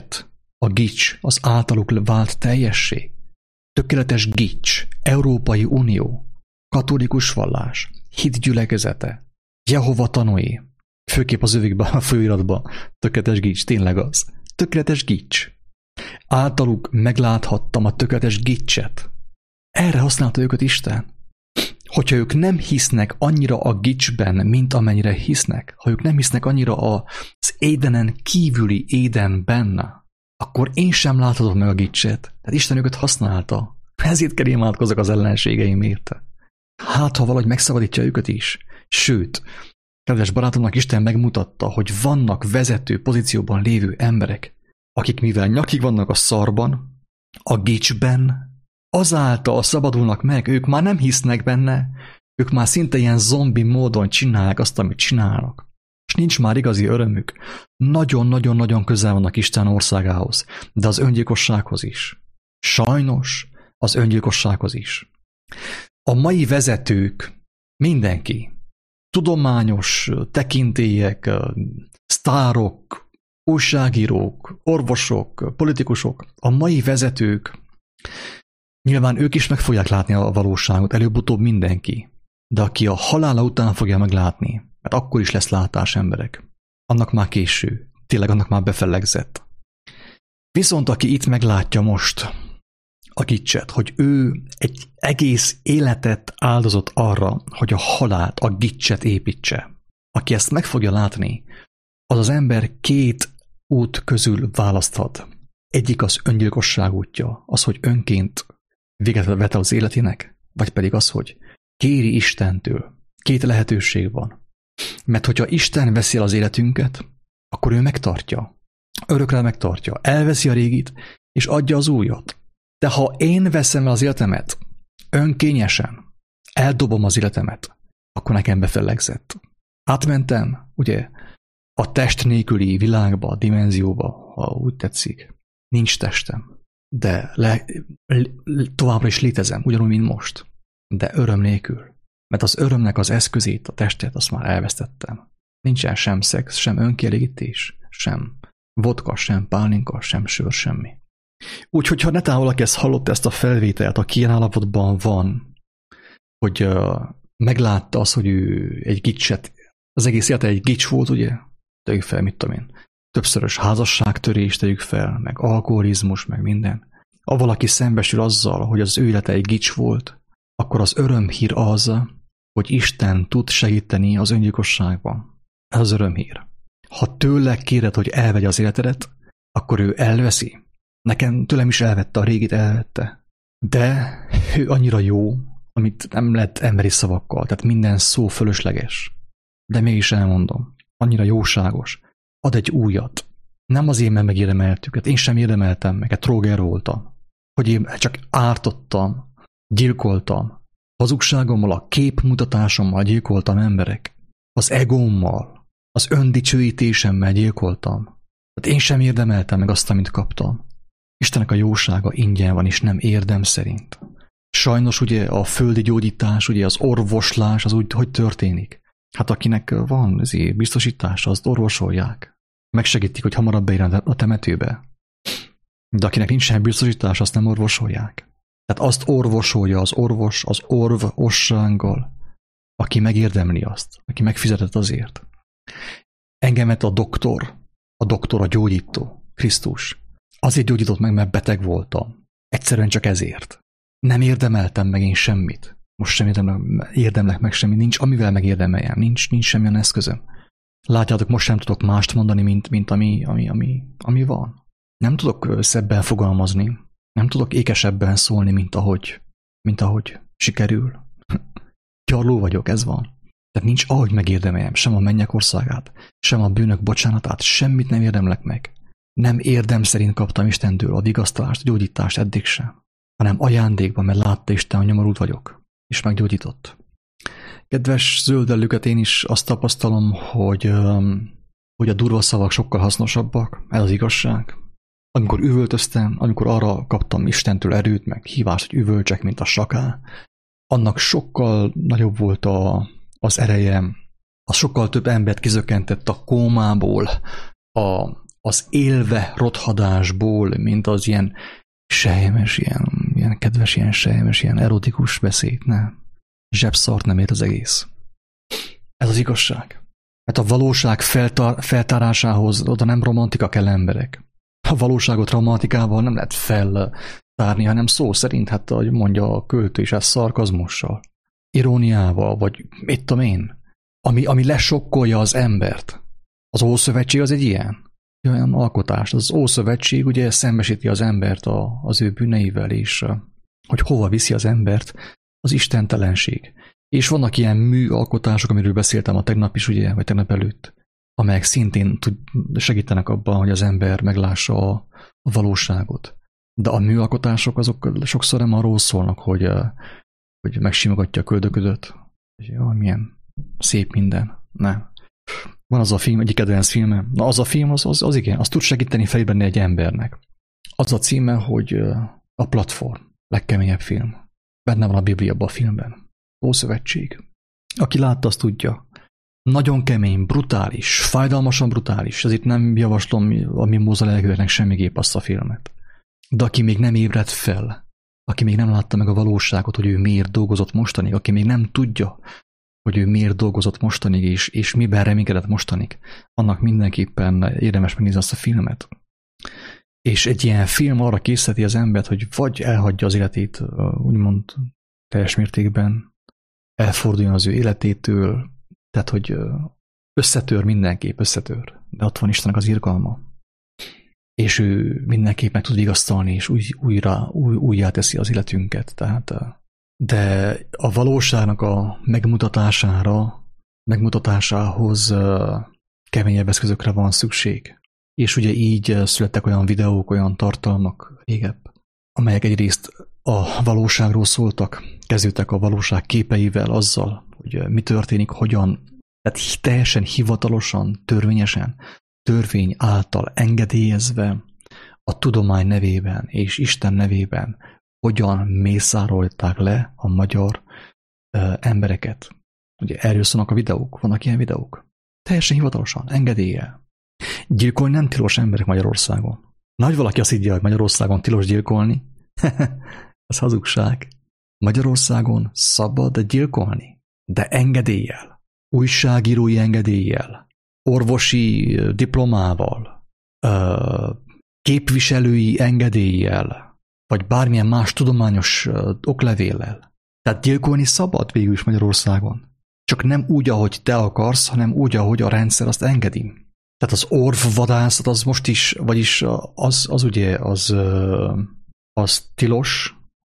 gics az általuk vált teljessé. Tökéletes gics, Európai Unió, katolikus vallás, hitgyülekezete, Jehova tanúi, főképp az övékben, a főiratban, tökéletes gics, tényleg az. Tökéletes gics. Általuk megláthattam a tökéletes gicset. Erre használta őket Isten. Hogyha ők nem hisznek annyira a gicsben, mint amennyire hisznek, ha ők nem hisznek annyira az Édenen kívüli Édenben, akkor én sem láthatom meg a gicset. Tehát Isten őket használta. Ezért kell imádkozzak az ellenségeimért. Hát, ha valahogy megszabadítja őket is. Sőt, kedves barátomnak Isten megmutatta, hogy vannak vezető pozícióban lévő emberek, akik mivel nyakig vannak a szarban, a gicsben, azáltal szabadulnak meg, ők már nem hisznek benne, ők már szinte ilyen zombi módon csinálják azt, amit csinálnak. És nincs már igazi örömük. Nagyon-nagyon-nagyon közel vannak Isten országához, de az öngyilkossághoz is. Sajnos az öngyilkossághoz is. A mai vezetők, mindenki, tudományos tekintélyek, sztárok, újságírók, orvosok, politikusok, a mai vezetők, nyilván ők is meg fogják látni a valóságot, előbb-utóbb mindenki. De aki a halála után fogja meglátni, mert akkor is lesz látás, emberek. Annak már késő, tényleg annak már befellegzett. Viszont aki itt meglátja most a gicset, hogy ő egy egész életet áldozott arra, hogy a halált, a gicset építse. Aki ezt meg fogja látni, az az ember két út közül választhat. Egyik az öngyilkosság útja, az, hogy önként véget vet az életének, vagy pedig az, hogy kéri Istentől. Két lehetőség van. Mert hogyha Isten veszi el az életünket, akkor ő megtartja. Örökre megtartja. Elveszi a régit, és adja az újat. De ha én veszem el az életemet, önkényesen, eldobom az életemet, akkor nekem befellegzett. Átmentem, ugye, a test nélküli világba, a dimenzióba, ha úgy tetszik. Nincs testem, de továbbra is létezem, ugyanúgy, mint most. De öröm nélkül. Mert az örömnek az eszközét, a testet, azt már elvesztettem. Nincsen sem szex, sem önkielégítés, sem vodka, sem pálinka, sem sör, semmi. Úgyhogy ha netán valaki ezt hallotta, ezt a felvételt, aki ilyen állapotban van, hogy meglátta azt, hogy ő egy gicset, az egész élete egy gics volt, ugye? Tegyük fel, mit tudom én, többszörös házasságtörést tegyük fel, meg alkoholizmus, meg minden. Ha valaki szembesül azzal, hogy az ő élete egy gics volt, akkor az örömhír az, hogy Isten tud segíteni az öngyilkosságban. Ez az örömhír. Ha tőle kéred, hogy elvegye az életedet, akkor ő elveszi. Nekem tőlem is elvette, a régit elvette. De ő annyira jó, amit nem lehet emberi szavakkal, tehát minden szó fölösleges. De mégis elmondom, annyira jóságos. Ad egy újat. Nem azért, mert megérdemeltük, hát én sem érdemeltem meg, tróger voltam. Hogy én csak ártottam, gyilkoltam. Hazugságommal, a képmutatásommal gyilkoltam emberek. Az egómmal, az öndicsőítésemmel gyilkoltam. Tehát én sem érdemeltem meg azt, amit kaptam. Istennek a jósága ingyen van, és nem érdem szerint. Sajnos ugye a földi gyógyítás, ugye az orvoslás, az úgy, hogy történik? Hát akinek van biztosítás, azt orvosolják. Megsegítik, hogy hamarabb beírjon a temetőbe. De akinek nincsen biztosítás, azt nem orvosolják. Tehát azt orvosolja az orvos, az orvossággal, aki megérdemli azt, aki megfizetett azért. Engemet a doktor, a gyógyító, Krisztus. Azért gyógyított meg, mert beteg voltam. Egyszerűen csak ezért. Nem érdemeltem meg én semmit. Most sem érdemlek meg semmit. Nincs, amivel megérdemeljem. Nincs semmilyen eszközöm. Látjátok, most sem tudok mást mondani, mint ami van. Nem tudok szebben fogalmazni. Nem tudok ékesebben szólni, mint ahogy sikerül. Gyarló vagyok, ez van. Tehát nincs ahogy megérdemeljem sem a mennyek országát, sem a bűnök bocsánatát, semmit nem érdemlek meg. Nem érdem szerint kaptam Istentől a vigasztalást, a gyógyítást eddig sem, hanem ajándékban, mert látta Isten, hogy nyomorult vagyok, és meggyógyított. Kedves zöldellőket, én is azt tapasztalom, hogy a durva szavak sokkal hasznosabbak, ez az igazság. Amikor üvöltöztem, amikor arra kaptam Istentől erőt, meg hívást, hogy üvöltsek, mint a saká, annak sokkal nagyobb volt az ereje, az sokkal több embert kizökkentett a kómából, az élve rothadásból, mint az ilyen sejmes, ilyen kedves, ilyen sejmes, ilyen erotikus beszéd, nem. Zsebszart nem ért az egész. Ez az igazság. Mert a valóság feltárásához oda nem romantika kell emberek. A valóságot romantikával nem lehet feltárni, hanem szó szerint, hát ahogy mondja a költő is, ez szarkazmussal, iróniával, vagy mit tudom én, ami lesokkolja az embert. Az Ószövetség az egy ilyen alkotás. Az Ószövetség ugye szembesíti az embert az ő bűneivel, és hogy hova viszi az embert az istentelenség. És vannak ilyen műalkotások, amiről beszéltem a tegnap is, ugye, vagy tegnap előtt, amelyek szintén segítenek abban, hogy az ember meglássa a valóságot. De a műalkotások azok sokszor nem arról szólnak, hogy megsimogatja a köldöködöt, hogy milyen szép minden. Nem. Van az a film, egyik kedvenc filmem. Na az a film, az igen, az tud segíteni felébredni egy embernek. Az a címe, hogy a platform, legkeményebb film. Benne van a Biblia abban a filmben. Ószövetség. Aki látta, azt tudja. Nagyon kemény, brutális, fájdalmasan brutális. Ezért nem javaslom a mimóza lelkőeknek semmiképp azt a filmet. De aki még nem ébredt fel, aki még nem látta meg a valóságot, hogy ő miért dolgozott mostanig, aki még nem tudja, hogy ő miért dolgozott mostanig, és miben reménykedett mostanig, annak mindenképpen érdemes megnézni azt a filmet. És egy ilyen film arra készíti az embert, hogy vagy elhagyja az életét, úgymond teljes mértékben, elforduljon az ő életétől, tehát, hogy összetör mindenképp, összetör. De ott van Istennek az irgalma. És ő mindenképp meg tud vigasztalni, és újjá teszi az életünket. Tehát, de a valóságnak a megmutatásához keményebb eszközökre van szükség. És ugye így születtek olyan videók, olyan tartalmak régebb, amelyek egyrészt a valóságról szóltak, kezdődtek a valóság képeivel, azzal, hogy mi történik, hogyan, tehát teljesen hivatalosan, törvényesen, törvény által engedélyezve, a tudomány nevében és Isten nevében hogyan mészárolták le a magyar embereket. Ugye erről szólnak a videók, vannak ilyen videók. Teljesen hivatalosan, engedéllyel. Gyilkolni nem tilos emberek Magyarországon. Nagy valaki azt higgye, hogy Magyarországon tilos gyilkolni. Ez hazugság. Magyarországon szabad gyilkolni, de engedéllyel. Újságírói engedéllyel. Orvosi diplomával. Képviselői engedéllyel. Vagy bármilyen más tudományos oklevéllel. Tehát gyilkolni szabad végül is Magyarországon. Csak nem úgy, ahogy te akarsz, hanem úgy, ahogy a rendszer azt engedi. Tehát az orvvadászat az most is, vagyis az ugye, az tilos,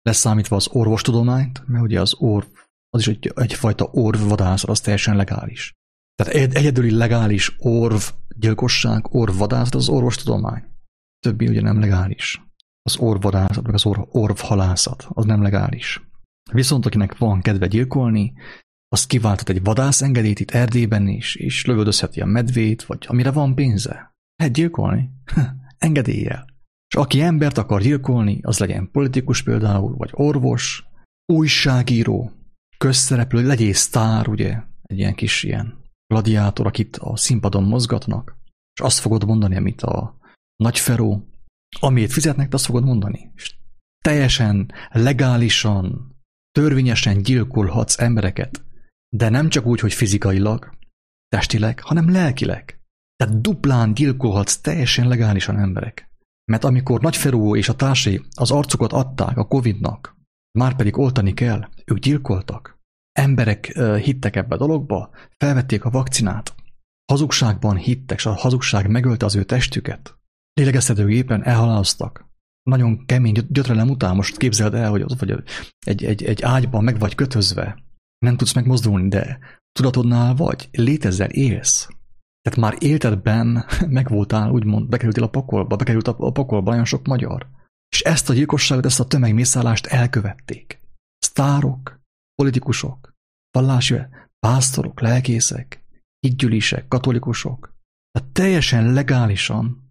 leszámítva az orvostudományt, mert ugye az az is egyfajta orvvadászat, az teljesen legális. Tehát egyedüli legális orvgyilkosság, orvvadászat az orvostudomány. Többi ugye nem legális. Az orvvadászat, meg az orvhalászat, az nem legális. Viszont akinek van kedve gyilkolni, az kiváltott egy vadászengedélyt itt Erdélyben is, és lövöldözheti a medvét, vagy amire van pénze. Lehet gyilkolni. Engedéllyel. És aki embert akar gyilkolni, az legyen politikus például, vagy orvos, újságíró, közszereplő, legyél sztár, ugye, egy ilyen kis ilyen gladiátor, akit a színpadon mozgatnak, és azt fogod mondani, amit a nagy Feró, amit fizetnek, azt fogod mondani. És teljesen legálisan, törvényesen gyilkolhatsz embereket, de nem csak úgy, hogy fizikailag, testileg, hanem lelkileg. Tehát duplán gyilkolhatsz teljesen legálisan emberek. Mert amikor Nagy Feró és a társai az arcukat adták a Covid-nak, már pedig oltani kell, ők gyilkoltak. Emberek hittek ebbe a dologba, felvették a vakcinát. Hazugságban hittek, és a hazugság megölte az ő testüket. Lélegeztetőgépen elhaláloztak. Nagyon kemény gyötrelem után, most képzeld el, hogy ott vagy egy ágyban meg vagy kötözve. Nem tudsz megmozdulni, de tudatodnál vagy, létezel, élsz. Tehát már életedben megvoltál, úgymond, bekerültél a pokolba, bekerült a pokolba nagyon sok magyar. És ezt a gyilkosságot, ezt a tömegmészállást elkövették. Sztárok, politikusok, vallási pásztorok, lelkészek, hitgyülisek, katolikusok. Tehát teljesen legálisan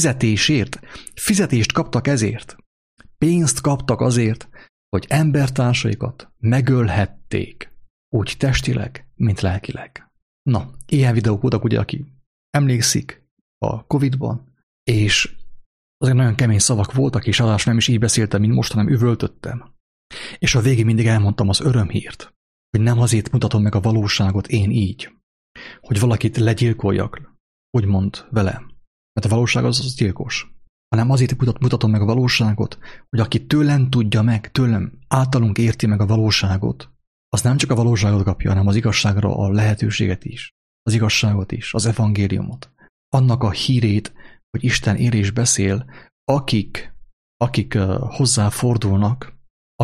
fizetést kaptak ezért. Pénzt kaptak azért, hogy embertársaikat megölhették, úgy testileg, mint lelkileg. Na, ilyen videók voltak, ugye, aki emlékszik a Covid-ban, és azok nagyon kemény szavak voltak, és adás nem is így beszéltem, mint most, hanem üvöltöttem. És a végén mindig elmondtam az örömhírt, hogy nem azért mutatom meg a valóságot én így, hogy valakit legyilkoljak, úgymond vele, mert a valóság az gyilkos, hanem azért mutatom meg a valóságot, hogy aki tőlem tudja meg, tőlem általunk érti meg a valóságot, az nem csak a valóságot kapja, hanem az igazságra a lehetőséget is, az igazságot is, az evangéliumot. Annak a hírét, hogy Isten él és beszél, akik hozzáfordulnak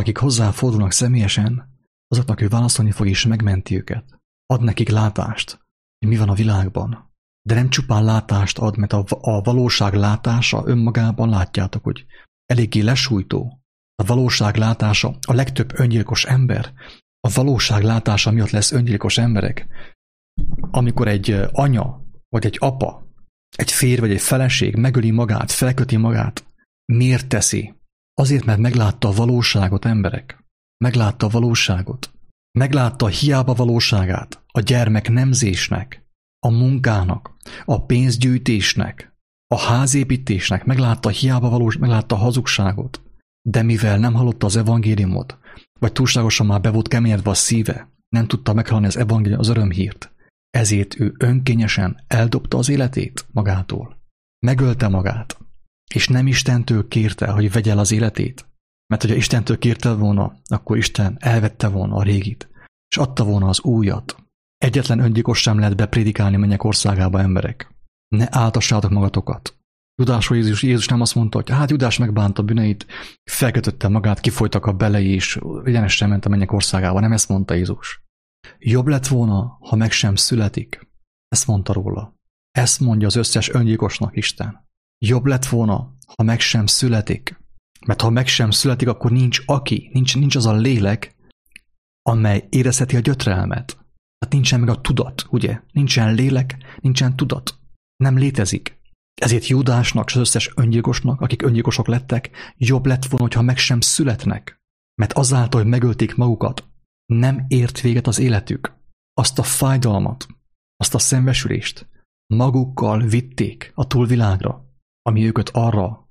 személyesen, azoknak ő válaszolni fog és megmenti őket. Ad nekik látást, hogy mi van a világban. De nem csupán látást ad, mert a valóság látása önmagában, látjátok, hogy eléggé lesújtó. A valóság látása, a legtöbb öngyilkos ember, a valóság látása miatt lesz öngyilkos emberek. Amikor egy anya, vagy egy apa, egy férj vagy egy feleség megöli magát, felköti magát, miért teszi? Azért, mert meglátta a valóságot, emberek. Meglátta a valóságot. Meglátta a hiába valóságát, a gyermek nemzésnek, a munkának, a pénzgyűjtésnek, a házépítésnek, meglátta a hiába valóságot, meglátta a hazugságot. De mivel nem hallotta az evangéliumot, vagy túlságosan már be volt keményedve a szíve, nem tudta meghallani az evangélium, az örömhírt, ezért ő önkényesen eldobta az életét magától. Megölte magát, és nem Istentől kérte, hogy vegye el az életét, mert hogyha Istentől kérte volna, akkor Isten elvette volna a régit, és adta volna az újat. Egyetlen öngyilkos sem lehet beprédikálni mennyek országába, emberek. Ne áltassátok magatokat. Judásról Jézus nem azt mondta, hogy hát Judás megbánta bűneit, felkötötte magát, kifolytak a belei, és egyenesen ment a mennyek országába. Nem ezt mondta Jézus. Jobb lett volna, ha meg sem születik. Ezt mondta róla. Ezt mondja az összes öngyilkosnak Isten. Jobb lett volna, ha meg sem születik. Mert ha meg sem születik, akkor nincs az a lélek, amely érezheti a gyötrelmet. Hát nincsen meg a tudat, ugye? Nincsen lélek, nincsen tudat. Nem létezik. Ezért Júdásnak és az összes öngyilkosnak, akik öngyilkosok lettek, jobb lett volna, hogyha meg sem születnek. Mert azáltal, hogy megölték magukat, nem ért véget az életük. Azt a fájdalmat, azt a szembesülést magukkal vitték a túlvilágra, ami őket arra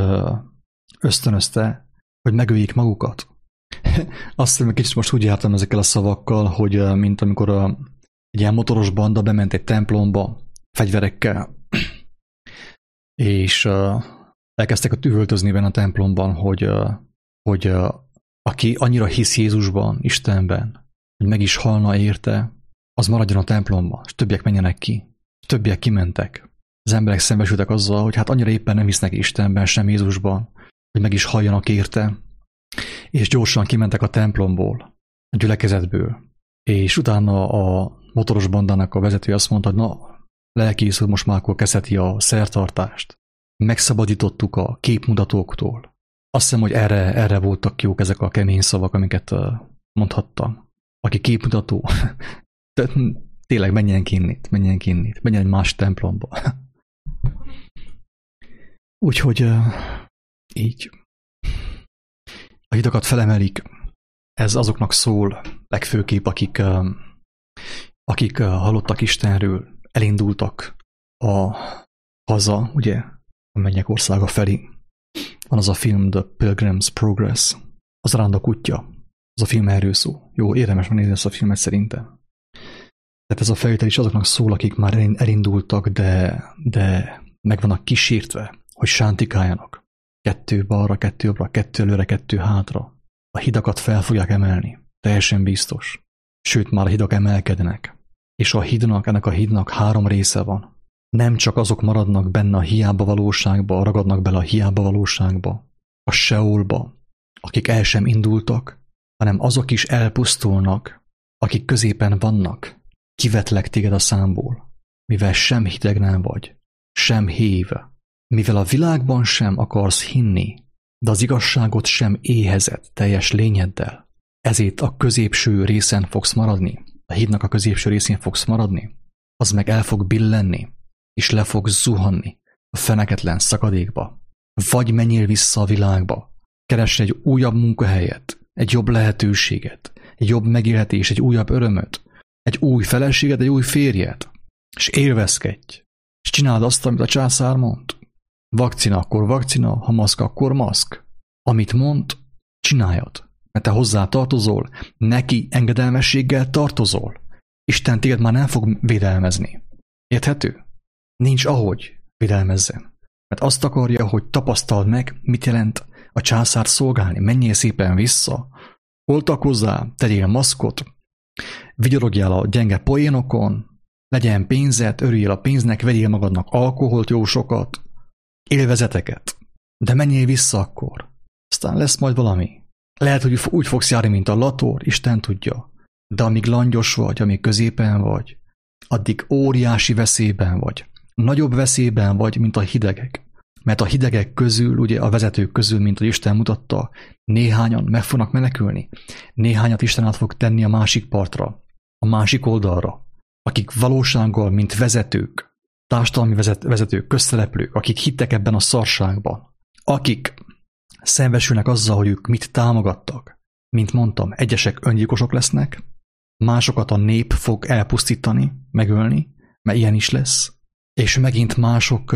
ösztönözte, hogy megöljék magukat. Azt hiszem, kicsit most úgy jártam ezekkel a szavakkal, hogy mint amikor egy ilyen motoros banda bement egy templomba fegyverekkel, és elkezdtek ott üvöltözni benne a templomban, hogy aki annyira hisz Jézusban, Istenben, hogy meg is halna érte, az maradjon a templomba, és többiek menjenek ki. Többiek kimentek. Az emberek szembesültek azzal, hogy hát annyira éppen nem hisznek Istenben, sem Jézusban, hogy meg is halljanak érte. és gyorsan kimentek a templomból, a gyülekezetből, és utána a motoros bandának a vezetője azt mondta, hogy na, lelkész úr most már akkor kezdheti a szertartást. Megszabadítottuk a képmutatóktól. Azt hiszem, hogy erre voltak jók ezek a kemény szavak, amiket mondhattam. Aki képmutató, tényleg menjen ki innit, menjen egy más templomba. Úgyhogy így. A hidakat felemelik, ez azoknak szól legfőképp, akik hallottak Istenről, elindultak haza, ugye, a mennyek országa felé. Van az a film The Pilgrim's Progress, az Rándok útja, az a film erről szól. Jó, érdemes megnézni ezt a filmet szerintem. Tehát ez a felvétel is azoknak szól, akik már elindultak, de meg vannak kísértve, hogy sántikáljanak. 2 balra, 2 jobbra, 2 előre, 2 hátra. A hidakat fel fogják emelni, teljesen biztos. Sőt, már a hidak emelkednek. És ennek a hídnak 3 része van. Nem csak azok maradnak benne a hiába valóságba, ragadnak bele a hiába valóságba, a Seolba, akik el sem indultak, hanem azok is elpusztulnak, akik középen vannak, kivetlek téged a számból, mivel sem hideg nem vagy, sem hév, mivel a világban sem akarsz hinni, de az igazságot sem éhezed teljes lényeddel, ezért a középső részen fogsz maradni, a hídnak a középső részén fogsz maradni, az meg el fog billenni, és le fog zuhanni a feneketlen szakadékba. Vagy menjél vissza a világba, keress egy újabb munkahelyet, egy jobb lehetőséget, egy jobb megélhetés, egy újabb örömöt, egy új feleséget, egy új férjet, és élvezkedj, és csináld azt, amit a császár mond. Vakcina, akkor vakcina, ha maszk, akkor maszk. Amit mond, csináljad, mert te hozzá tartozol, neki engedelmességgel tartozol. Isten téged már nem fog védelmezni. Érthető? Nincs ahogy védelmezzen. Mert azt akarja, hogy tapasztald meg, mit jelent a császár szolgálni. Menjél szépen vissza, oltakozzál, tegyél maszkot, vigyorogjál a gyenge poénokon, legyen pénzed, örüljél a pénznek, vegyél magadnak alkoholt, jó sokat, élvezeteket, de menjél vissza akkor. Aztán lesz majd valami. Lehet, hogy úgy fogsz járni, mint a lator, Isten tudja, de amíg langyos vagy, amíg középen vagy, addig óriási veszélyben vagy. Nagyobb veszélyben vagy, mint a hidegek. Mert a hidegek közül, ugye a vezetők közül, mint hogy Isten mutatta, néhányan meg fognak menekülni. Néhányat Isten át fog tenni a másik partra, a másik oldalra, akik valósággal, mint vezetők, társadalmi vezetők, közszereplők, akik hittek ebben a szarságban, akik szembesülnek azzal, hogy ők mit támogattak. Mint mondtam, egyesek öngyilkosok lesznek, másokat a nép fog elpusztítani, megölni, mert ilyen is lesz, és megint mások,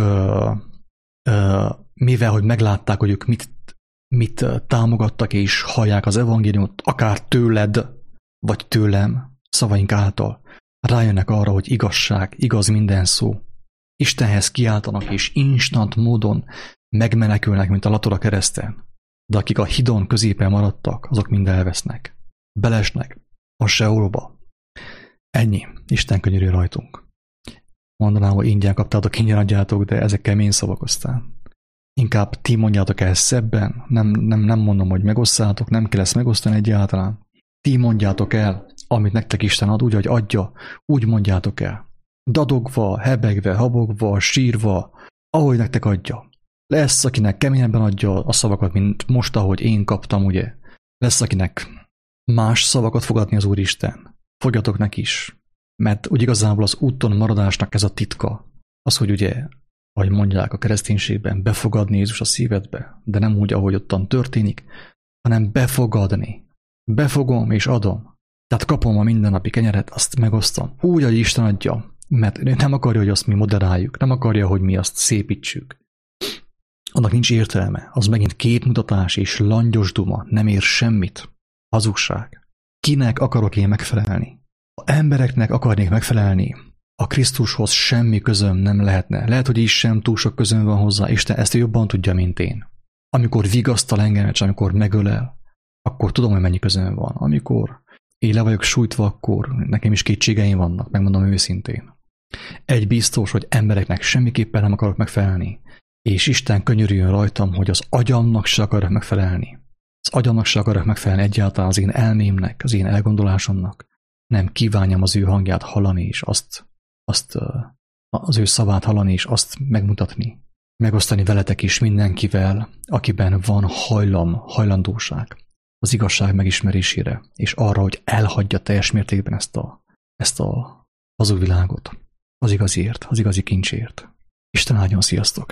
mivel hogy meglátták, hogy ők mit támogattak és hallják az evangéliumot, akár tőled, vagy tőlem, szavaink által, rájönnek arra, hogy igazság, igaz minden szó. Istenhez kiáltanak, és instant módon megmenekülnek, mint a lator a kereszten. De akik a hidon középen maradtak, azok mind elvesznek. Belesnek a Seolba. Ennyi. Isten könyörű rajtunk. Mondanám, hogy ingyen kaptátok, ingyen adjátok, de ezek kemény szavak aztán. Inkább ti mondjátok el szebben, nem mondom, hogy megosszátok, nem kell ezt megosztani egyáltalán. Ti mondjátok el, amit nektek Isten ad, úgy, hogy adja, úgy mondjátok el. Dadogva, hebegve, habogva, sírva, ahogy nektek adja. Lesz, akinek keményebben adja a szavakat, mint most, ahogy én kaptam, ugye. Lesz, akinek más szavakat fog adni az Úristen. Fogjatok neki is. Mert úgy igazából az úton maradásnak ez a titka. Az, hogy ugye, ahogy mondják a kereszténységben, befogadni Jézus a szívedbe, de nem úgy, ahogy ottan történik, hanem befogadni. Befogom és adom. Tehát kapom a mindennapi kenyeret, azt megosztom. Úgy, ahogy Isten adja. Mert nem akarja, hogy azt mi moderáljuk, nem akarja, hogy mi azt szépítsük. Annak nincs értelme. Az megint képmutatás és langyos duma, nem ér semmit. Hazugság. Kinek akarok én megfelelni? Ha embereknek akarnék megfelelni, a Krisztushoz semmi közöm nem lehetne. Lehet, hogy is sem túl sok közöm van hozzá, Isten ezt jobban tudja, mint én. Amikor vigasztal engem, és amikor megölel, akkor tudom, hogy mennyi közöm van. Amikor én le vagyok sújtva, akkor nekem is kétségeim vannak, megmondom őszintén. Egy biztos, hogy embereknek semmiképpen nem akarok megfelelni, és Isten könyörüljön rajtam, hogy az agyamnak se akarok megfelelni. Az agyamnak se akarok megfelelni egyáltalán, az én elmémnek, az én elgondolásomnak. Nem kívánjam az ő hangját hallani, és az ő szavát hallani, és azt megmutatni. Megosztani veletek is mindenkivel, akiben van hajlandóság az igazság megismerésére, és arra, hogy elhagyja teljes mértékben ezt a hazug világot az igaziért, az igazi kincsért. Isten áldjon, sziasztok!